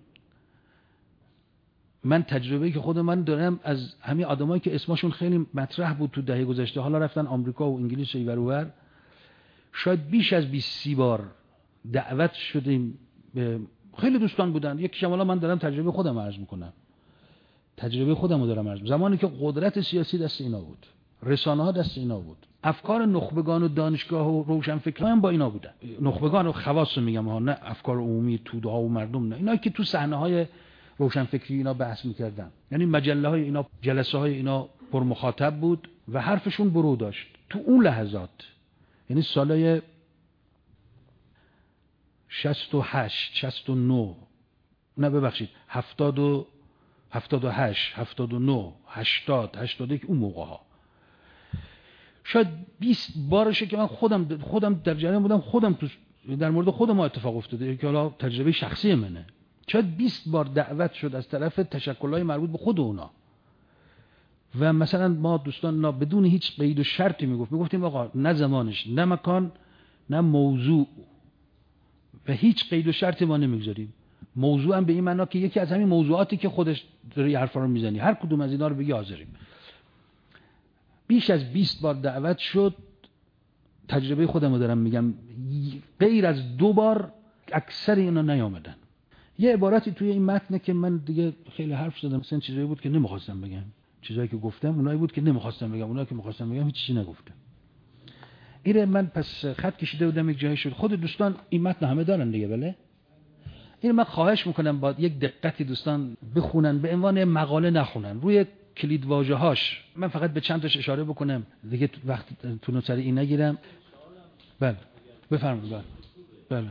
من تجربه‌ای که خود من دارم از همین آدمایی که اسمشون خیلی مطرح بود تو دهه گذشته، حالا رفتن آمریکا و انگلیس و اینور اونور، شاید بیش از 20 بار دعوت شدیم، خیلی دوستان بودن. یکی حالا من دارم تجربه خودم عرض میکنم، تجربه خودم رو دارم عرض میکنم. زمانی که قدرت سیاسی دست اینا بود، رسانه ها دست اینا بود، افکار نخبگان و دانشگاه و روشنفکران هم با اینا بودن. نخبگان و خواص میگم ها، نه افکار عمومی توده ها و مردم، نه، اینا که تو صحنه های روشنفکری اینا بحث میکردن. یعنی مجله های اینا، جلسه های اینا پر مخاطب بود و حرفشون برو داشت تو اون لحظات. یعنی سالای 68 69 نه ببخشید 70 78 79 80 81 اون موقع ها شاید 20 بارشه که من خودم در جریان بودم، خودم تو در مورد خود ما اتفاق افتاده که حالا تجربه شخصی منه. شاید 20 بار دعوت شد از طرف تشکل‌های مربوط به خود اونا و مثلا ما دوستان بدون هیچ قید و شرطی میگفتیم آقا نه زمانش نه مکان نه موضوع و هیچ قید و شرطی ما نمیگذاریم. موضوع هم به این معنا که یکی از همین موضوعاتی که خودش داره حرفا رو میزنی هر کدوم از اینا رو بگی حاضریم. بیش از 20 بار دعوت شد. تجربه خودم رو دارم میگم، غیر از 2 بار اکثر اینا نیامدن. یه عبارتی توی این متن که من دیگه خیلی حرف زدم، مثلا چیزایی بود که نمیخواستم بگم، چیزایی که گفتم اونایی بود که نمیخواستم بگم، اونایی که میخواستم بگم هیچ چیزی نگفتم. اینه من پس خط کشیده بودم یک جایی شد. خود دوستان این متن همه دارن دیگه، بله؟ این من خواهش میکنم با یک دقتی دوستان بخونن، به عنوان مقاله نخونن، روی کلید واژه‌هاش. من فقط به چند تاش اشاره بکنم دیگه، وقت تو سر این نگیرم. بله بفرمایید. بله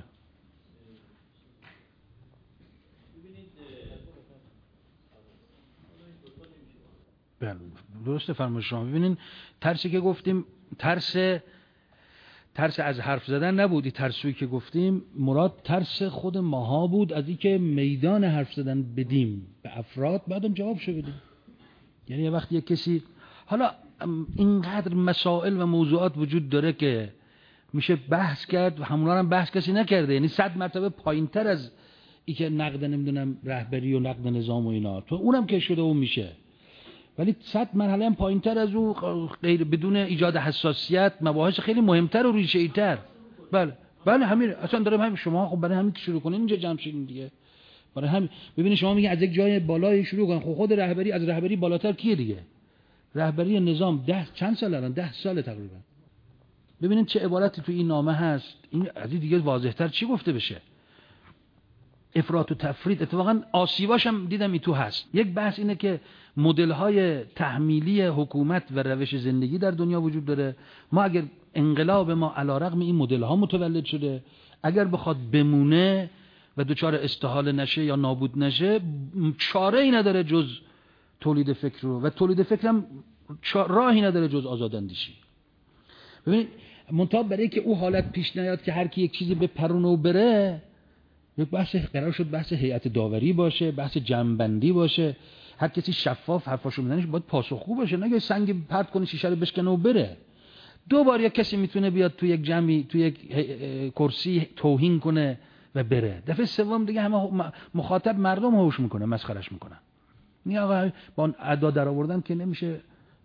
بله درسته فرمایش شما. ببینین ترسی که گفتیم ترس از حرف زدن نبودی، ترسی که گفتیم مراد ترس خود ماها بود از اینکه میدان حرف زدن بدیم به افراد، بعدم جوابشو بدیم. یعنی یه وقتی یک کسی، حالا اینقدر مسائل و موضوعات وجود داره که میشه بحث کرد و همونا هم بحث کسی نکرده، یعنی 100 مرتبه پایینتر از این که نقد نمیدونم رهبری و نقد نظام و اینا، تو اونم که شده اون میشه، ولی 100 مرحله هم پایینتر از اون، غیر بدون ایجاد حساسیت، مباحث خیلی مهمتر و ریشه‌ای‌تر. بله همین اصلا دارم همین. شما خب برای همین که شروع کنین اینجا جمع شدین دیگه، برای همین. ببینید شما میگه از یک جای بالای شروع کن، خب خود رهبری از رهبری بالاتر کیه دیگه؟ رهبری نظام 10 چند سال الان 10 سال تقریبا. ببینید چه عبارتی تو این نامه هست، این از این دیگه واضح‌تر چی گفته بشه؟ افراط و تفرید. اتفاقا آسیباش هم دیدم این تو هست. یک بحث اینه که مدل‌های تحمیلی حکومت و روش زندگی در دنیا وجود داره. ما اگر انقلاب ما علیرغم این مدل‌ها متولد شده، اگر بخواد بمونه و دچار استحاله نشه یا نابود نشه، چاره‌ای نداره جز تولید فکر رو، و تولید فکر هم راهی نداره جز آزاداندیشی. ببینید منتها برای که او حالت پیش نیاد که هر کی یک چیزی بپرونه و بره، یک بحث قرار شد بحث هیئت داوری باشه، بحث جمع‌بندی باشه، هر کسی شفاف حرفاشو میزنه باید پاسخگو باشه، نه سنگ پرت کنه شیشه رو بشکنه و بره. 2 بار یک کسی میتونه بیاد تو یک جمعی تو یک کرسی توهین کنه و بره، دفعه سوم دیگه همه مخاطب مردم هوش میکنه، مسخرهش میکنن. نه آقا با ادا در آوردن که نمیشه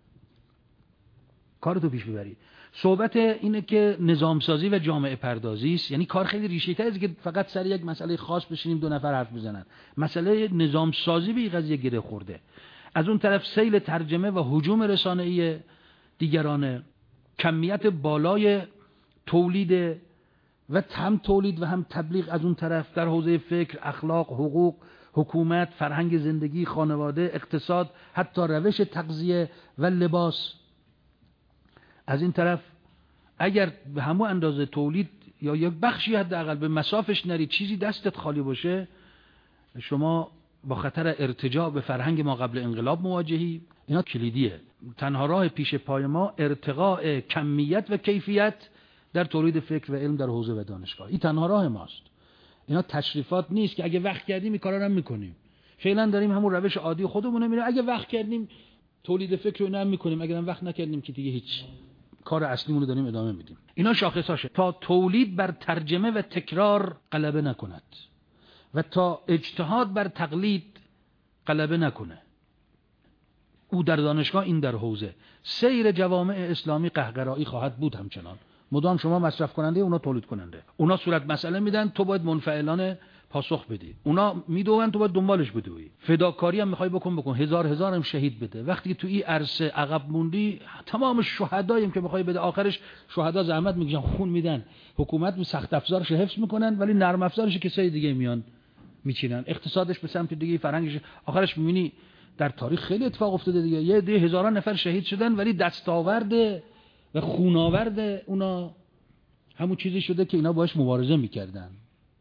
کارتو پیش ببری. صحبت اینه که نظام سازی و جامعه پردازی است، یعنی کار خیلی ریشه‌ای‌تر از که فقط سر یک مسئله خاص بشینیم 2 نفر حرف بزنن. مسئله نظام سازی به این قضیه گره خورده. از اون طرف سیل ترجمه و هجوم رسانه‌ای دیگران، کمیت بالای تولید و هم تولید و هم تبلیغ از اون طرف در حوزه فکر، اخلاق، حقوق، حکومت، فرهنگ زندگی، خانواده، اقتصاد، حتی روش تغذیه و لباس. از این طرف اگر به همون اندازه تولید یا یک بخشی حداقل به مصافش نری، چیزی دستت خالی باشه، شما با خطر ارتجاع به فرهنگ ما قبل انقلاب مواجهی. اینا کلیدیه. تنها راه پیش پای ما ارتقاء کمیت و کیفیت در تولید فکر و علم در حوزه و دانشگاه. این تنها راه ماست. اینا تشریفات نیست که اگه وقت کردیم این کارا رو میکنیم. فعلا داریم همون روش عادی خودمون میریم، اگه وقت کردیم تولید فکر رو اینا هم میکنیم، اگه وقت نکردیم که دیگه هیچ، کار اصلیمون رو داریم ادامه میدیم. اینا شاخصاشه تا تولید بر ترجمه و تکرار غلبه نکند و تا اجتهاد بر تقلید غلبه نکنه. او در دانشگاه، این در حوزه. سیر جوامع اسلامی قهقرایی خواهد بود همچنان. مدام شما مصرف کننده، اونا تولید کننده. اونا صورت مسئله میدن، تو باید منفعلانه پاسخ بدی. اونا میدوون، تو باید دنبالش بدوی. فداکاری هم میخوای بکن، هزار هم شهید بده. وقتی تو این عرصه عقب موندی، تمام شهدایم که میخوای بده، آخرش شهدا زحمت میکشن، خون میدن، حکومت سخت افزارش حفظ میکنن، ولی نرم افزارش کسای دیگه میان میچینن، اقتصادش به سمت دیگه، فرهنگش. آخرش میبینی در تاریخ خیلی اتفاق افتاده دیگه، یه ده هزاران نفر شهید شدن، ولی دستاورد و خوناورد اونا همون چیزی شده که اینا باهاش مبارزه میکردن.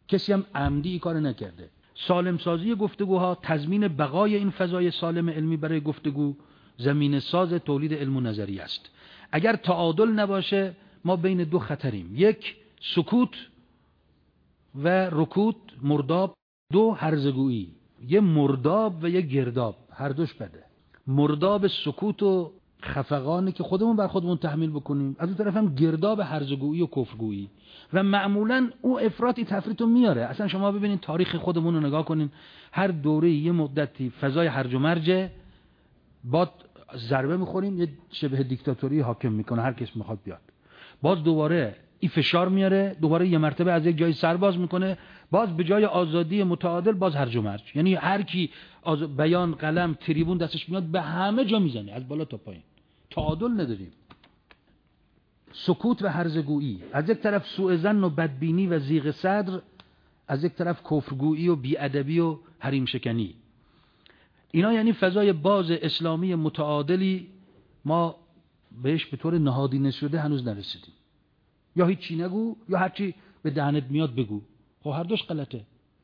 کسی هم عمدی این کار نکرده. سالم سازی گفتگوها، تضمین بقای این فضای سالم علمی برای گفتگو، زمینه ساز تولید علم و نظریه است. اگر تعادل نباشه ما بین دو خطریم: یک، سکوت و رکود، مرداب. دو، هرزگویی، یه مرداب و یه گرداب، هر دوش بده. مرداب سکوت و خفقانی که خودمون بر خودمون تحمیل بکنیم، از اون طرف هم گرداب هرزگویی و کفرگویی. و معمولا او افراطی تفریطو میاره. اصلا شما ببینید تاریخ خودمون رو نگاه کنین، هر دوره یه مدتی فضای هرج و مرج، بعد ضربه میخوریم یه شبه دیکتاتوری حاکم میکنه، هر کس میخواد بیاد، باز دوباره این فشار میاره، دوباره یه مرتبه از یک جای سرباز میکنه، باز به جای آزادی متعادل باز هرج و مرج. یعنی هر کی بیان، قلم، تریبون دستش میاد به همه جا میزنه، از بالا تا پایین. تعادل نداریم. سکوت و هرزگویی، از یک طرف سوء ظن و بدبینی و ضیق صدر، از یک طرف کفرگویی و بیادبی و حریم شکنی. اینا یعنی فضای باز اسلامی متعادلی ما بهش به طور نهادینه شده هنوز نرسیدیم. یا هیچی نگو یا هرچی به دهنت میاد بگو. خب هر دوش غلطه.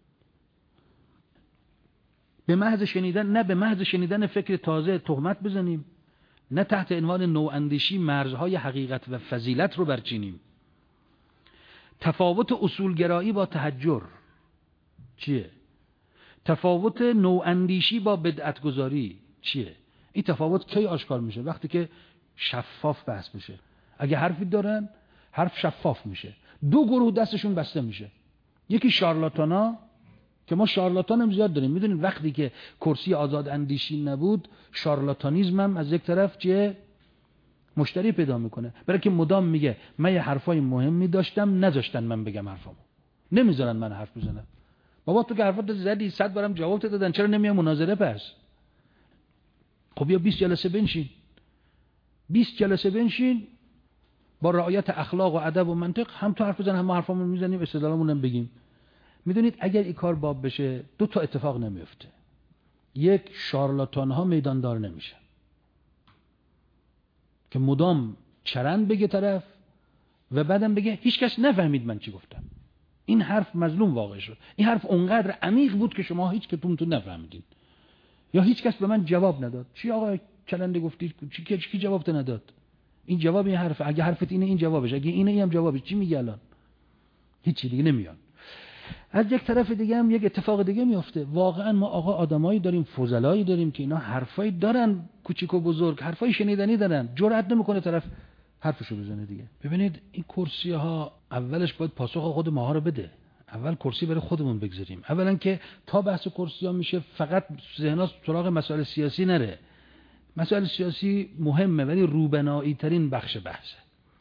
به محض شنیدن، نه به محض شنیدن فکر تازه تهمت بزنیم، نه تحت عنوان نواندیشی مرزهای حقیقت و فضیلت رو برچینیم. تفاوت اصولگرایی با تحجر چیه؟ تفاوت نواندیشی با بدعتگذاری چیه؟ این تفاوت کی آشکار میشه؟ وقتی که شفاف بحث بشه. اگه حرفی دارن، حرف شفاف میشه. دو گروه دستشون بسته میشه. یکی شارلاتانا که ما شارلاتان هم زیاد داریم. میدونید وقتی که کرسی آزاد اندیشی نبود، شارلاتانیزم هم از یک طرف چه مشتری پیدا میکنه، برای که مدام میگه من یه حرفای مهمی داشتم نذاشتن من بگم حرفامو، نمیذارن من حرف بزنم. بابا تو که حرفات زدی، 100 بارم جواب دادن، چرا نمیای مناظره پس؟ خب یا 20 جلسه بنشین، 20 جلسه بنشین با رعایت اخلاق و ادب و منطق، هم تو حرف بزن هم ما حرفامون میزنیم، استدلالمون هم بگیم. میدونید اگر این کار باب بشه دو تا اتفاق نمیفته. یک، شارلاتان ها میداندار نمیشن که مدام چرند بگه طرف و بعدم بگه هیچ کس نفهمید من چی گفتم. این حرف مظلوم واقع شد. این حرف اونقدر عمیق بود که شما هیچ کدومتون نفهمیدین، یا هیچ کس به من جواب نداد. چی آقا چرند گفتی؟ کی جواب نداد؟ این جواب این حرف. اگه حرفت اینه این جوابش، اگه اینه هم جوابش. چی میگه الان؟ هیچی دیگه نمیاد. از یک طرف دیگه هم یک اتفاق دیگه میفته. واقعا ما آقا آدمایی داریم، فضلایی داریم که اینا حرفایی دارن، کوچیک و بزرگ، حرفای شنیدنی دارن، جرئت نمیکنه طرف حرفشو بزنه دیگه. ببینید این کرسی ها اولش باید پاسخ خود ماها رو بده. اول کرسی برای خودمون بگذاریم. اولا که تا بحث کرسی ها میشه فقط ذهن‌ها سراغ مسائل سیاسی نره. مسائل سیاسی مهمه ولی روبنایی ترین بخش بحثه.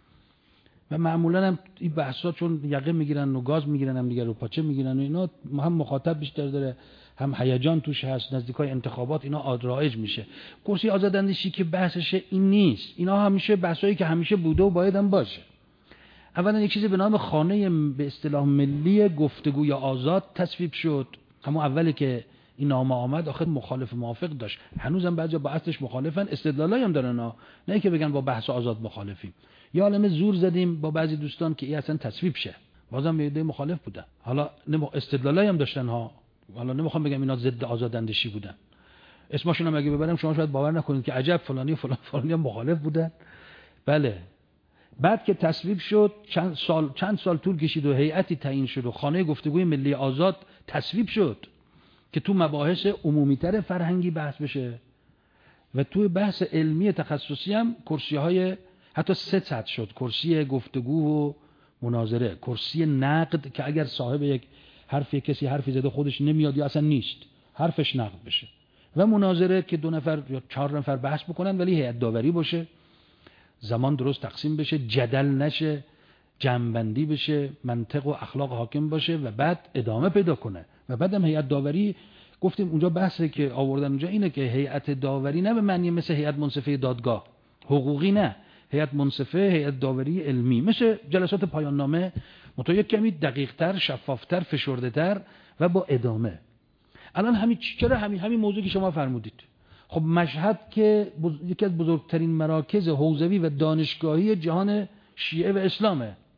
و معمولا هم این بحثا چون یقه میگیرن و گاز میگیرن، هم دیگه رو پاچه میگیرن و اینا، هم مخاطب بیشتر داره، هم هیجان توش هست، نزدیکای انتخابات اینا رایج میشه. کرسی آزاداندیشی که بحثش این نیست. اینا همیشه بحثایی که همیشه بوده و باید هم باشه. اولا یک چیزی به نام خانه به اصطلاح ملی گفتگوی آزاد تصویب شد. همون اولی که این نام آمد آخر مخالف موافق داشت. هنوزم بعضیا با اصلش مخالفن، استدلالایی هم دارن، نه که بگن با بحث آزاد مخالفیم. یا عالمه زور زدیم با بعضی دوستان که این اصلا تصویب شه، بازم یه مخالف بودن. حالا استدلالایی هم داشتن ها. حالا نمیخوام بگم اینا ضد آزاداندیشی بودن، اسمشون هم اگه ببرم شما شاید باور نکنید که عجب فلانی و فلانی هم مخالف بودن. بله. بعد که تصویب شد چند سال طول کشید و هیئتی تعیین شد و خانه گفتگوی ملی آزاد تصویب شد که تو مباحث عمومی‌تر فرهنگی بحث بشه و توی بحث علمی تخصصی هم کرسی‌های حتی 3 سطح شد: کرسی گفتگو و مناظره، کرسی نقد که اگر صاحب یک حرفی کسی حرفی زده خودش نمیاد یا اصلا نیست، حرفش نقد بشه، و مناظره که 2 نفر یا 4 نفر بحث بکنن ولی هیئت داوری باشه، زمان درست تقسیم بشه، جدل نشه، جمع‌بندی بشه، منطق و اخلاق حاکم باشه و بعد ادامه پیدا کنه. و بعدم هیئت داوری گفتیم اونجا بحثی که آوردن اونجا اینه که هیئت داوری نه به معنی مثل هیئت منصفه دادگاه حقوقی، نه، هیئت منصفه هیئت داوری علمی، مثل جلسات پایان نامه، منتها یک کمی دقیق‌تر، شفاف‌تر، فشرده‌تر و با ادامه. الان چرا همین موضوعی که شما فرمودید. خب مشهد که یکی از بزرگترین مراکز حوزوی و دانشگاهی جهان شیعه و اسلامه،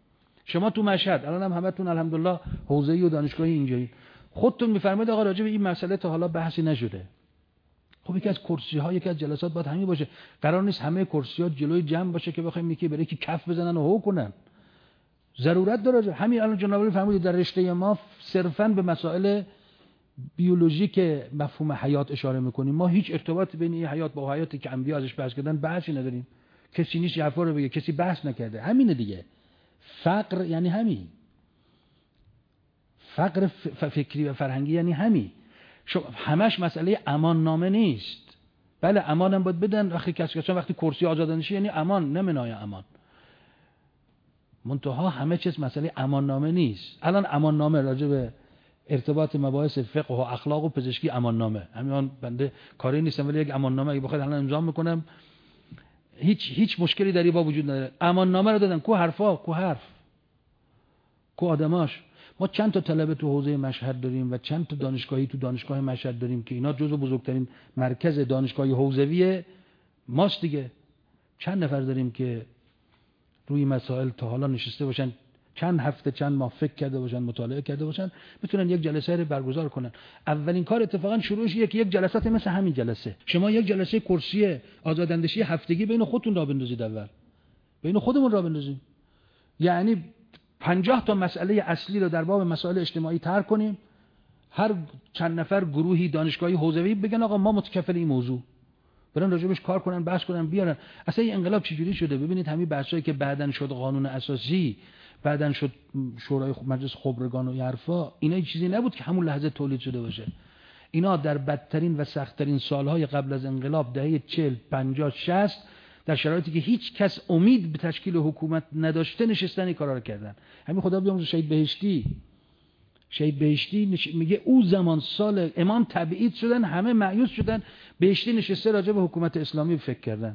شما تو مشهد الان هم همتون الحمدلله حوزه‌ای و دانشگاهی اینجایی، خودتون میفرمایید آقا راجع به این مسئله تا حالا بحثی نشده. خب یکی از کرسی‌ها، یکی از جلسات باید همین باشه. قرار نیست همه کرسی‌ها جلوی جمع باشه که بخوایم یکی بره که کف بزنن و هو کنن. ضرورت داره. همین الان جناب علی فرمودید در رشته ما صرفاً به مسائل بیولوژیک مفهوم حیات اشاره میکنیم. ما هیچ ارتباطی بین این حیات با حیاتی که انبیا ازش بحث کردن بحثی نداریم. کسی نیست یه حرفا رو بگه، کسی بحث نکرده. همینه دیگه. فقر یعنی همین. فقر فکری و فرهنگی یعنی همین. همش مسئله امان نامه نیست. بله امان هم باید بدن. وقتی کرسی آزاداندیشی یعنی امان، نه منای امان. منتها همه چیز مسئله امان نامه نیست. الان امان نامه راجع به ارتباط مباحث فقه و اخلاق و پزشکی امان نامه. همین بنده کاری نیستم ولی یک امان نامه اگه بخواید الان امضا میکنم هیچ مشکلی در این با وجود نداره. امان نامه رو دادن، کو حرفا، کو حرف، کو آدماش. ما چند تا طلبه تو حوزه مشهد داریم و چند تا دانشگاهی تو دانشگاه مشهد داریم که اینا جزو بزرگترین مرکز دانشگاهی حوزوی ماست دیگه. چند نفر داریم که روی مسائل تا حالا نشسته باشن، چند هفته چند ماه فکر کرده باشن، مطالعه کرده باشن، میتونن یک جلسه رو برگزار کنن. اولین کار اتفاقا شروعش یک جلسات مثل همین جلسه. شما یک جلسه کرسی آزاداندیشی هفتگی بین خودتون راه بندازید، اول بین خودمون راه بندازیم. یعنی 50 تا مسئله اصلی رو در باب مسائل اجتماعی طرح کنیم، هر چند نفر گروهی دانشگاهی حوزوی بگن آقا ما متکفل این موضوع، برن راجبش کار کنن، بحث کنن، بیارن. اصلا این انقلاب چجوری شده؟ ببینید همین بحثایی که بعدن شد قانون اساسی، بعدن شد شورای مجلس خبرگان و این حرفا، اینا چیزی نبود که همون لحظه تولید شده باشه. اینا در بدترین و سختترین سالهای قبل از انقلاب، دهه 40 50 60، در شرایطی که هیچ کس امید به تشکیل حکومت نداشته نشستن این کارا رو کردن. همین خدا بیامرزه شهید بهشتی میگه او زمان سال امام تبعید شدن، همه مایوس شدن، بهشتی نشسته راجع به حکومت اسلامی فکر کردن.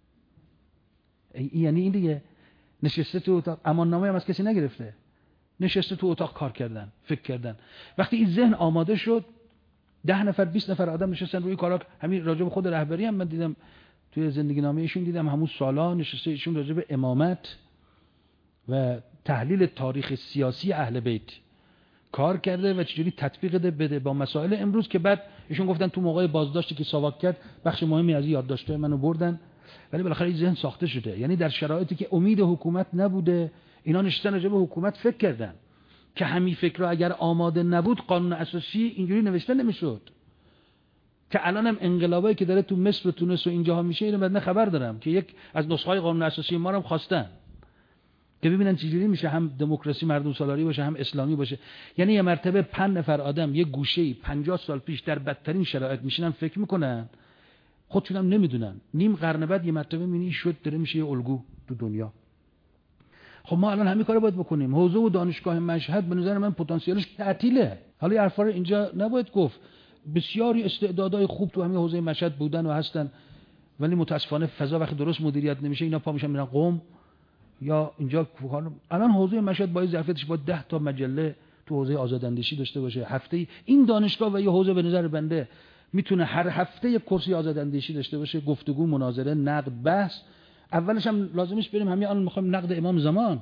یعنی این دیگه نشسته تو اتاق، امان نامه هم از کسی نگرفته، نشسته تو اتاق کار کردن، فکر کردن. وقتی این ذهن آماده شد 10 نفر 20 نفر آدم نشستن روی کارا. همین راجع به خود رهبری هم من دیدم توی زندگی نامه ایشون، دیدم همون سالا نشسته ایشون راجع به امامت و تحلیل تاریخ سیاسی اهل بیت کار کرده و چجوری تطبیق بده با مسائل امروز. که بعد ایشون گفتن تو موقع بازداشتی که ساواک کرد بخش مهمی از یادداشت‌های منو بردن، ولی بالاخره این ذهن ساخته شده. یعنی در شرایطی که امید حکومت نبوده، اینا نشستن راجع به حکومت فکر کردن که همین فکر رو اگر آماده نبود قانون اساسی اینجوری نوشته نمیشد. که الان هم انقلابایی که داره تو مصر و تونس و اینجاها میشه، اینو بعد خبر دارم که یک از نسخه‌های قانون اساسی ما رو هم خواستن که ببینن چجوری میشه هم دموکراسی مردم سالاری باشه هم اسلامی باشه. یعنی یه مرتبه 5 نفر آدم یه گوشه‌ای 50 سال پیش در بدترین شرایط میشینن فکر میکنن، خودشون هم نمیدونن. نیم قرن بعد یه مرتبه میبینی شد داره میشه یه الگو تو دنیا. خب ما الان همین کارو باید بکنیم. حوزه و دانشگاه مشهد به نظر من پتانسیلش تعطیله. حالا این حرفا رو اینجا نباید گفت. بسیاری استعدادهای خوب تو همین حوزه مشهد بودن و هستن، ولی متاسفانه فضا وقتی درست مدیریت نمیشه اینا پا میشن میرن قم یا اینجا. الان حوزه مشهد باید ظرفیتش با 10 تا مجله تو حوزه آزاداندیشی داشته باشه. هفته این دانشگاه و یه حوزه به نظر بنده میتونه هر هفته یک کرسی آزاداندیشی داشته باشه، گفتگو، مناظره، نقد، بحث. اولش هم لازمش بریم همین الان میخوایم نقد امام زمان.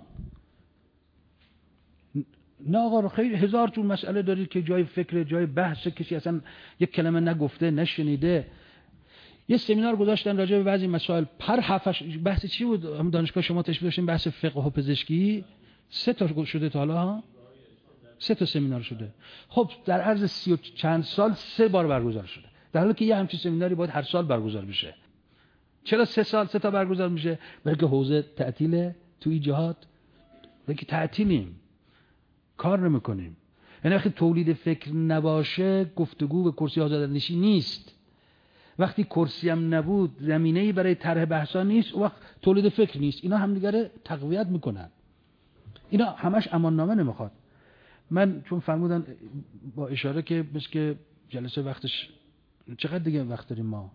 نه آقا خیلی هزار جور مسئله دارید که جای فکر، جای بحث، کسی اصلا یک کلمه نگفته، نشنیده. یه سمینار گذاشتن راجع به بعضی مسائل. بحث چی بود؟ هم دانشگاه شما تشریح داشتین بحث فقه و پزشکی. 3 تا شده تا حالا ها؟ 3 تا سمینار شده. خب در عرض 30 و چند سال 3 بار برگزار شده. در حالی که یه همچین سمیناری باید هر سال برگزار بشه. چرا 3 سال 3 تا برگزار میشه؟ بلکه حوزه تعطیله توی جهات، بلکه تعطیلیم، کار نمیکنیم. یعنی وقتی تولید فکر نباشه گفتگو به کرسی آزاداندیشی نیست. وقتی کرسی هم نبود زمینه‌ای برای طرح بحثا نیست، وقت تولید فکر نیست. اینا همدیگه تقویت میکنن. اینا همش امان نامه نمیخواد. من چون فرمودن با اشاره که مثل که جلسه وقتش چقدر دیگه وقت داریم ما؟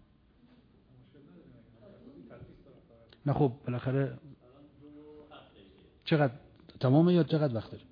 نه خب بالاخره چقدر تمامه یا چقدر وقت داریم؟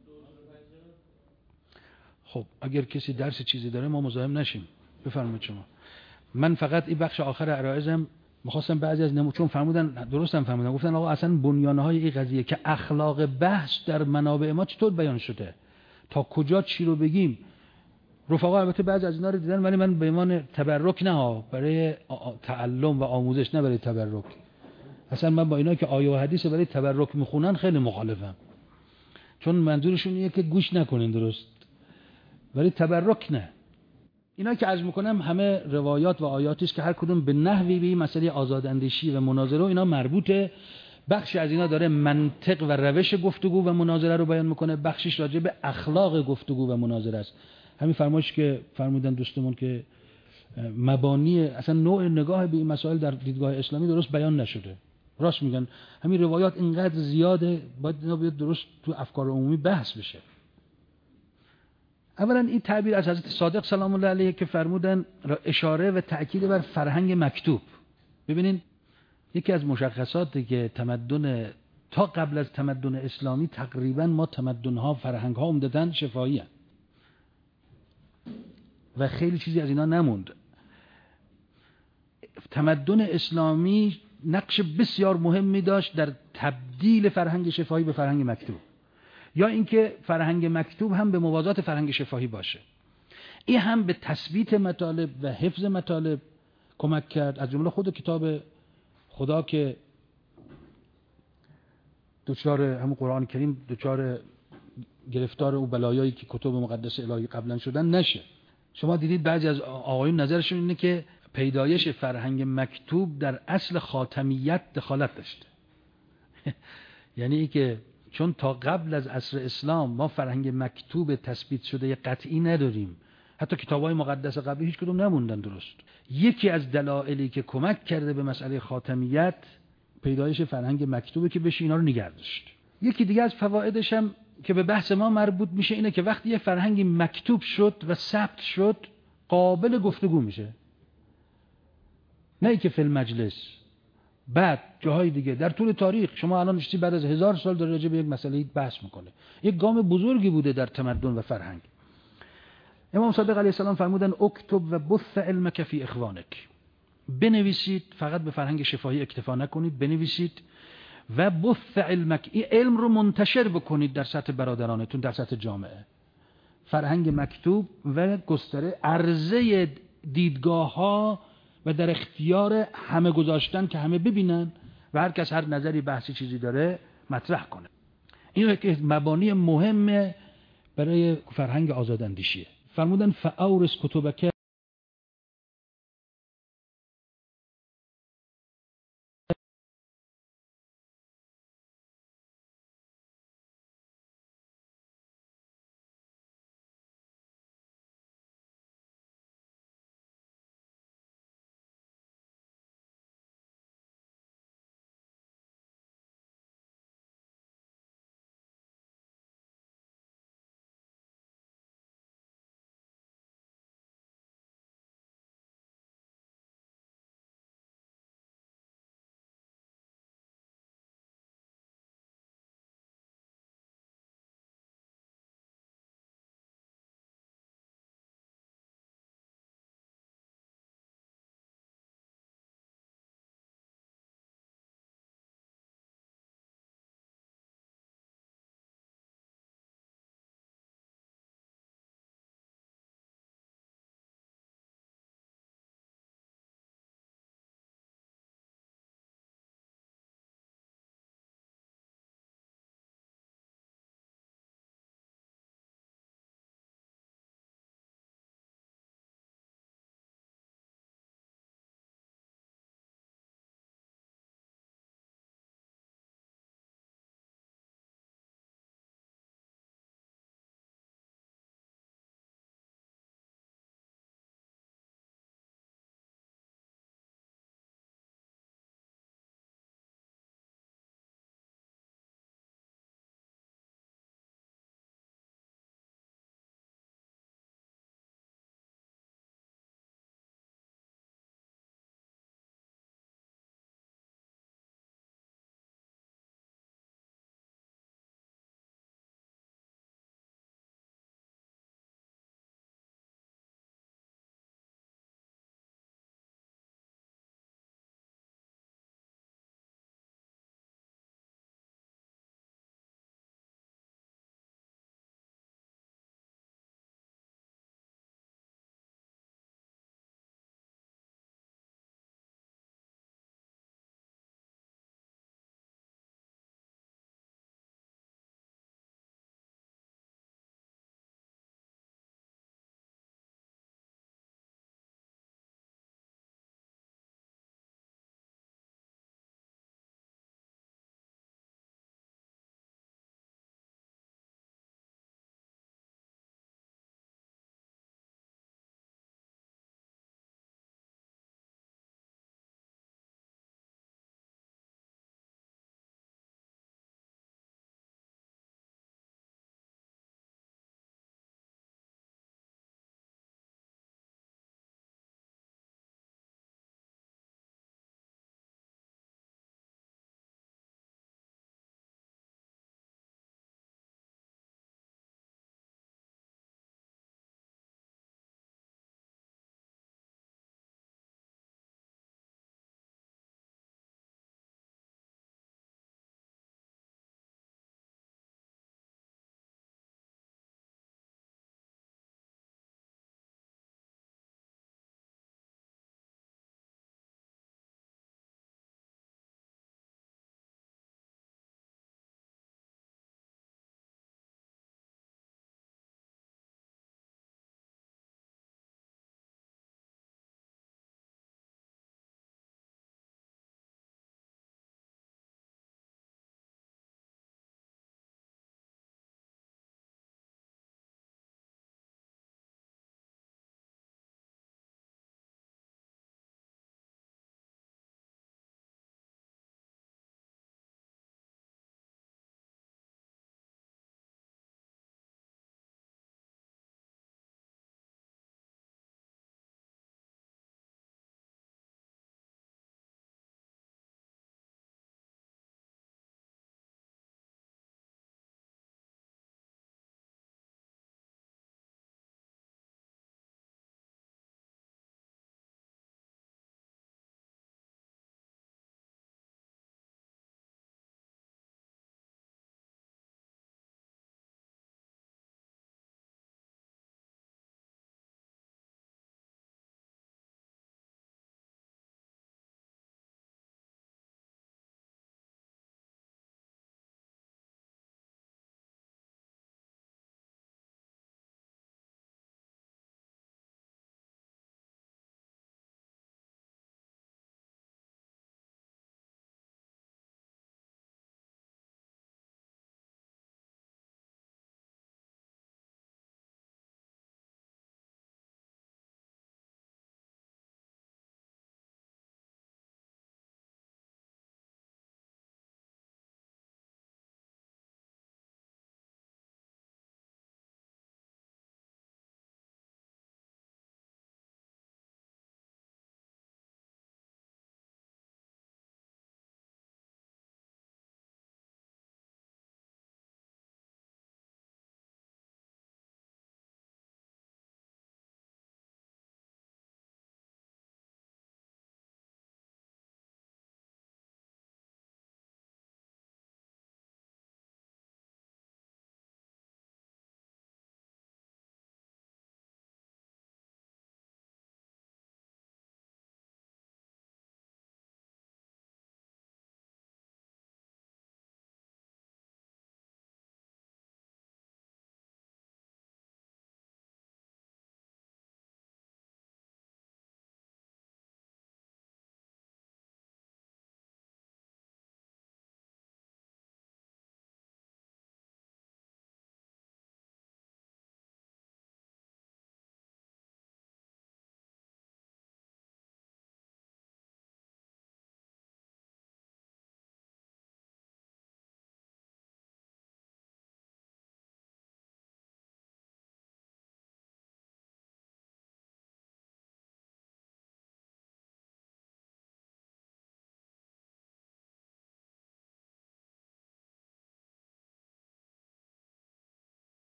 خب اگر کسی درس چیزی داره ما مزاحم نشیم. بفرمایید شما. من فقط این بخش آخر عرایزم می‌خواستم بعضی از چون فرمودن درستم فرمودن، گفتن آقا اصلا بنیان‌های این قضیه که اخلاق بحث در منابع ما چطور بیان شده، تا کجا چی رو بگیم. رفقا البته بعضی از اینا رو دیدن، ولی من به ایمان تبرک نه، برای تعلم و آموزش، نه برای تبرک. اصلا من با اینا که آیه و حدیث برای تبرک میخونن خیلی مخالفم، چون منظورشون اینه که گوش نکنین، درست، برای تبرک نه. اینا که عرض میکنم همه روایات و آیاتی است که هر کدوم به نحوی به مسئله آزاداندیشی و مناظره و اینا مربوطه. بخشی از اینا داره منطق و روش گفتگو و مناظره رو بیان میکنه، بخشش راجع به اخلاق گفتگو و مناظره است. همین فرمایش که فرمودن دوستمون که مبانی اصلا نوع نگاه به این مسائل در دیدگاه اسلامی درست بیان نشده. راست میگن، همین روایات اینقدر زیاده، باید اینا بیاد درست تو افکار عمومی بحث بشه. اولا این تعبیر از حضرت صادق سلام الله علیه که فرمودن اشاره و تأکید بر فرهنگ مکتوب. ببینین یکی از مشخصاتی که تمدن تا قبل از تمدن اسلامی تقریبا ما تمدن‌ها فرهنگ‌ها عمدتاً شفاهی هستند و خیلی چیزی از اینا نموند. تمدن اسلامی نقش بسیار مهمی داشت در تبدیل فرهنگ شفاهی به فرهنگ مکتوب، یا اینکه فرهنگ مکتوب هم به موازات فرهنگ شفاهی باشه. این هم به تثبیت مطالب و حفظ مطالب کمک کرد، از جمله خود کتاب خدا که دوچار همون قرآن کریم دوچار گرفتار او بلایایی که کتب مقدس الهی قبلا شدن نشه. شما دیدید بعضی از آقایون نظرشون اینه که پیدایش فرهنگ مکتوب در اصل خاتمیت دخالت داشته. یعنی ای که چون تا قبل از عصر اسلام ما فرهنگ مکتوب تثبیت شده قطعی نداریم، حتی کتاب‌های مقدس قبلی هیچ کدوم نموندن، درست. یکی از دلایلی که کمک کرده به مسئله خاتمیت پیدایش فرهنگ مکتوبه که بشه اینا رو نگه داشت. یکی دیگه از فوایدش هم که به بحث ما مربوط میشه اینه که وقتی یه فرهنگی مکتوب شد و ثبت شد قابل گفتگو میشه، نه ای که فی المجلس. بعد جاهای دیگه در طول تاریخ شما الان نشستی بعد از 1000 سال در راجع به یک مسئله بحث میکنه. یک گام بزرگی بوده در تمدن و فرهنگ. امام صادق علیه السلام فرمودن اکتب و بث علمک فی اخوانک، بنویسید، فقط به فرهنگ شفاهی اکتفا نکنید، بنویسید و بث علمک، این علم رو منتشر بکنید در سطح برادرانتون، در سطح جامعه. فرهنگ مکتوب و گستره عرضه دیدگاه ها و در اختیار همه گذاشتن که همه ببینن و هر کس هر نظری بحثی چیزی داره مطرح کنه. این یک مبانی مهمه برای فرهنگ آزاداندیشیه. فرمودن فاورث کتبک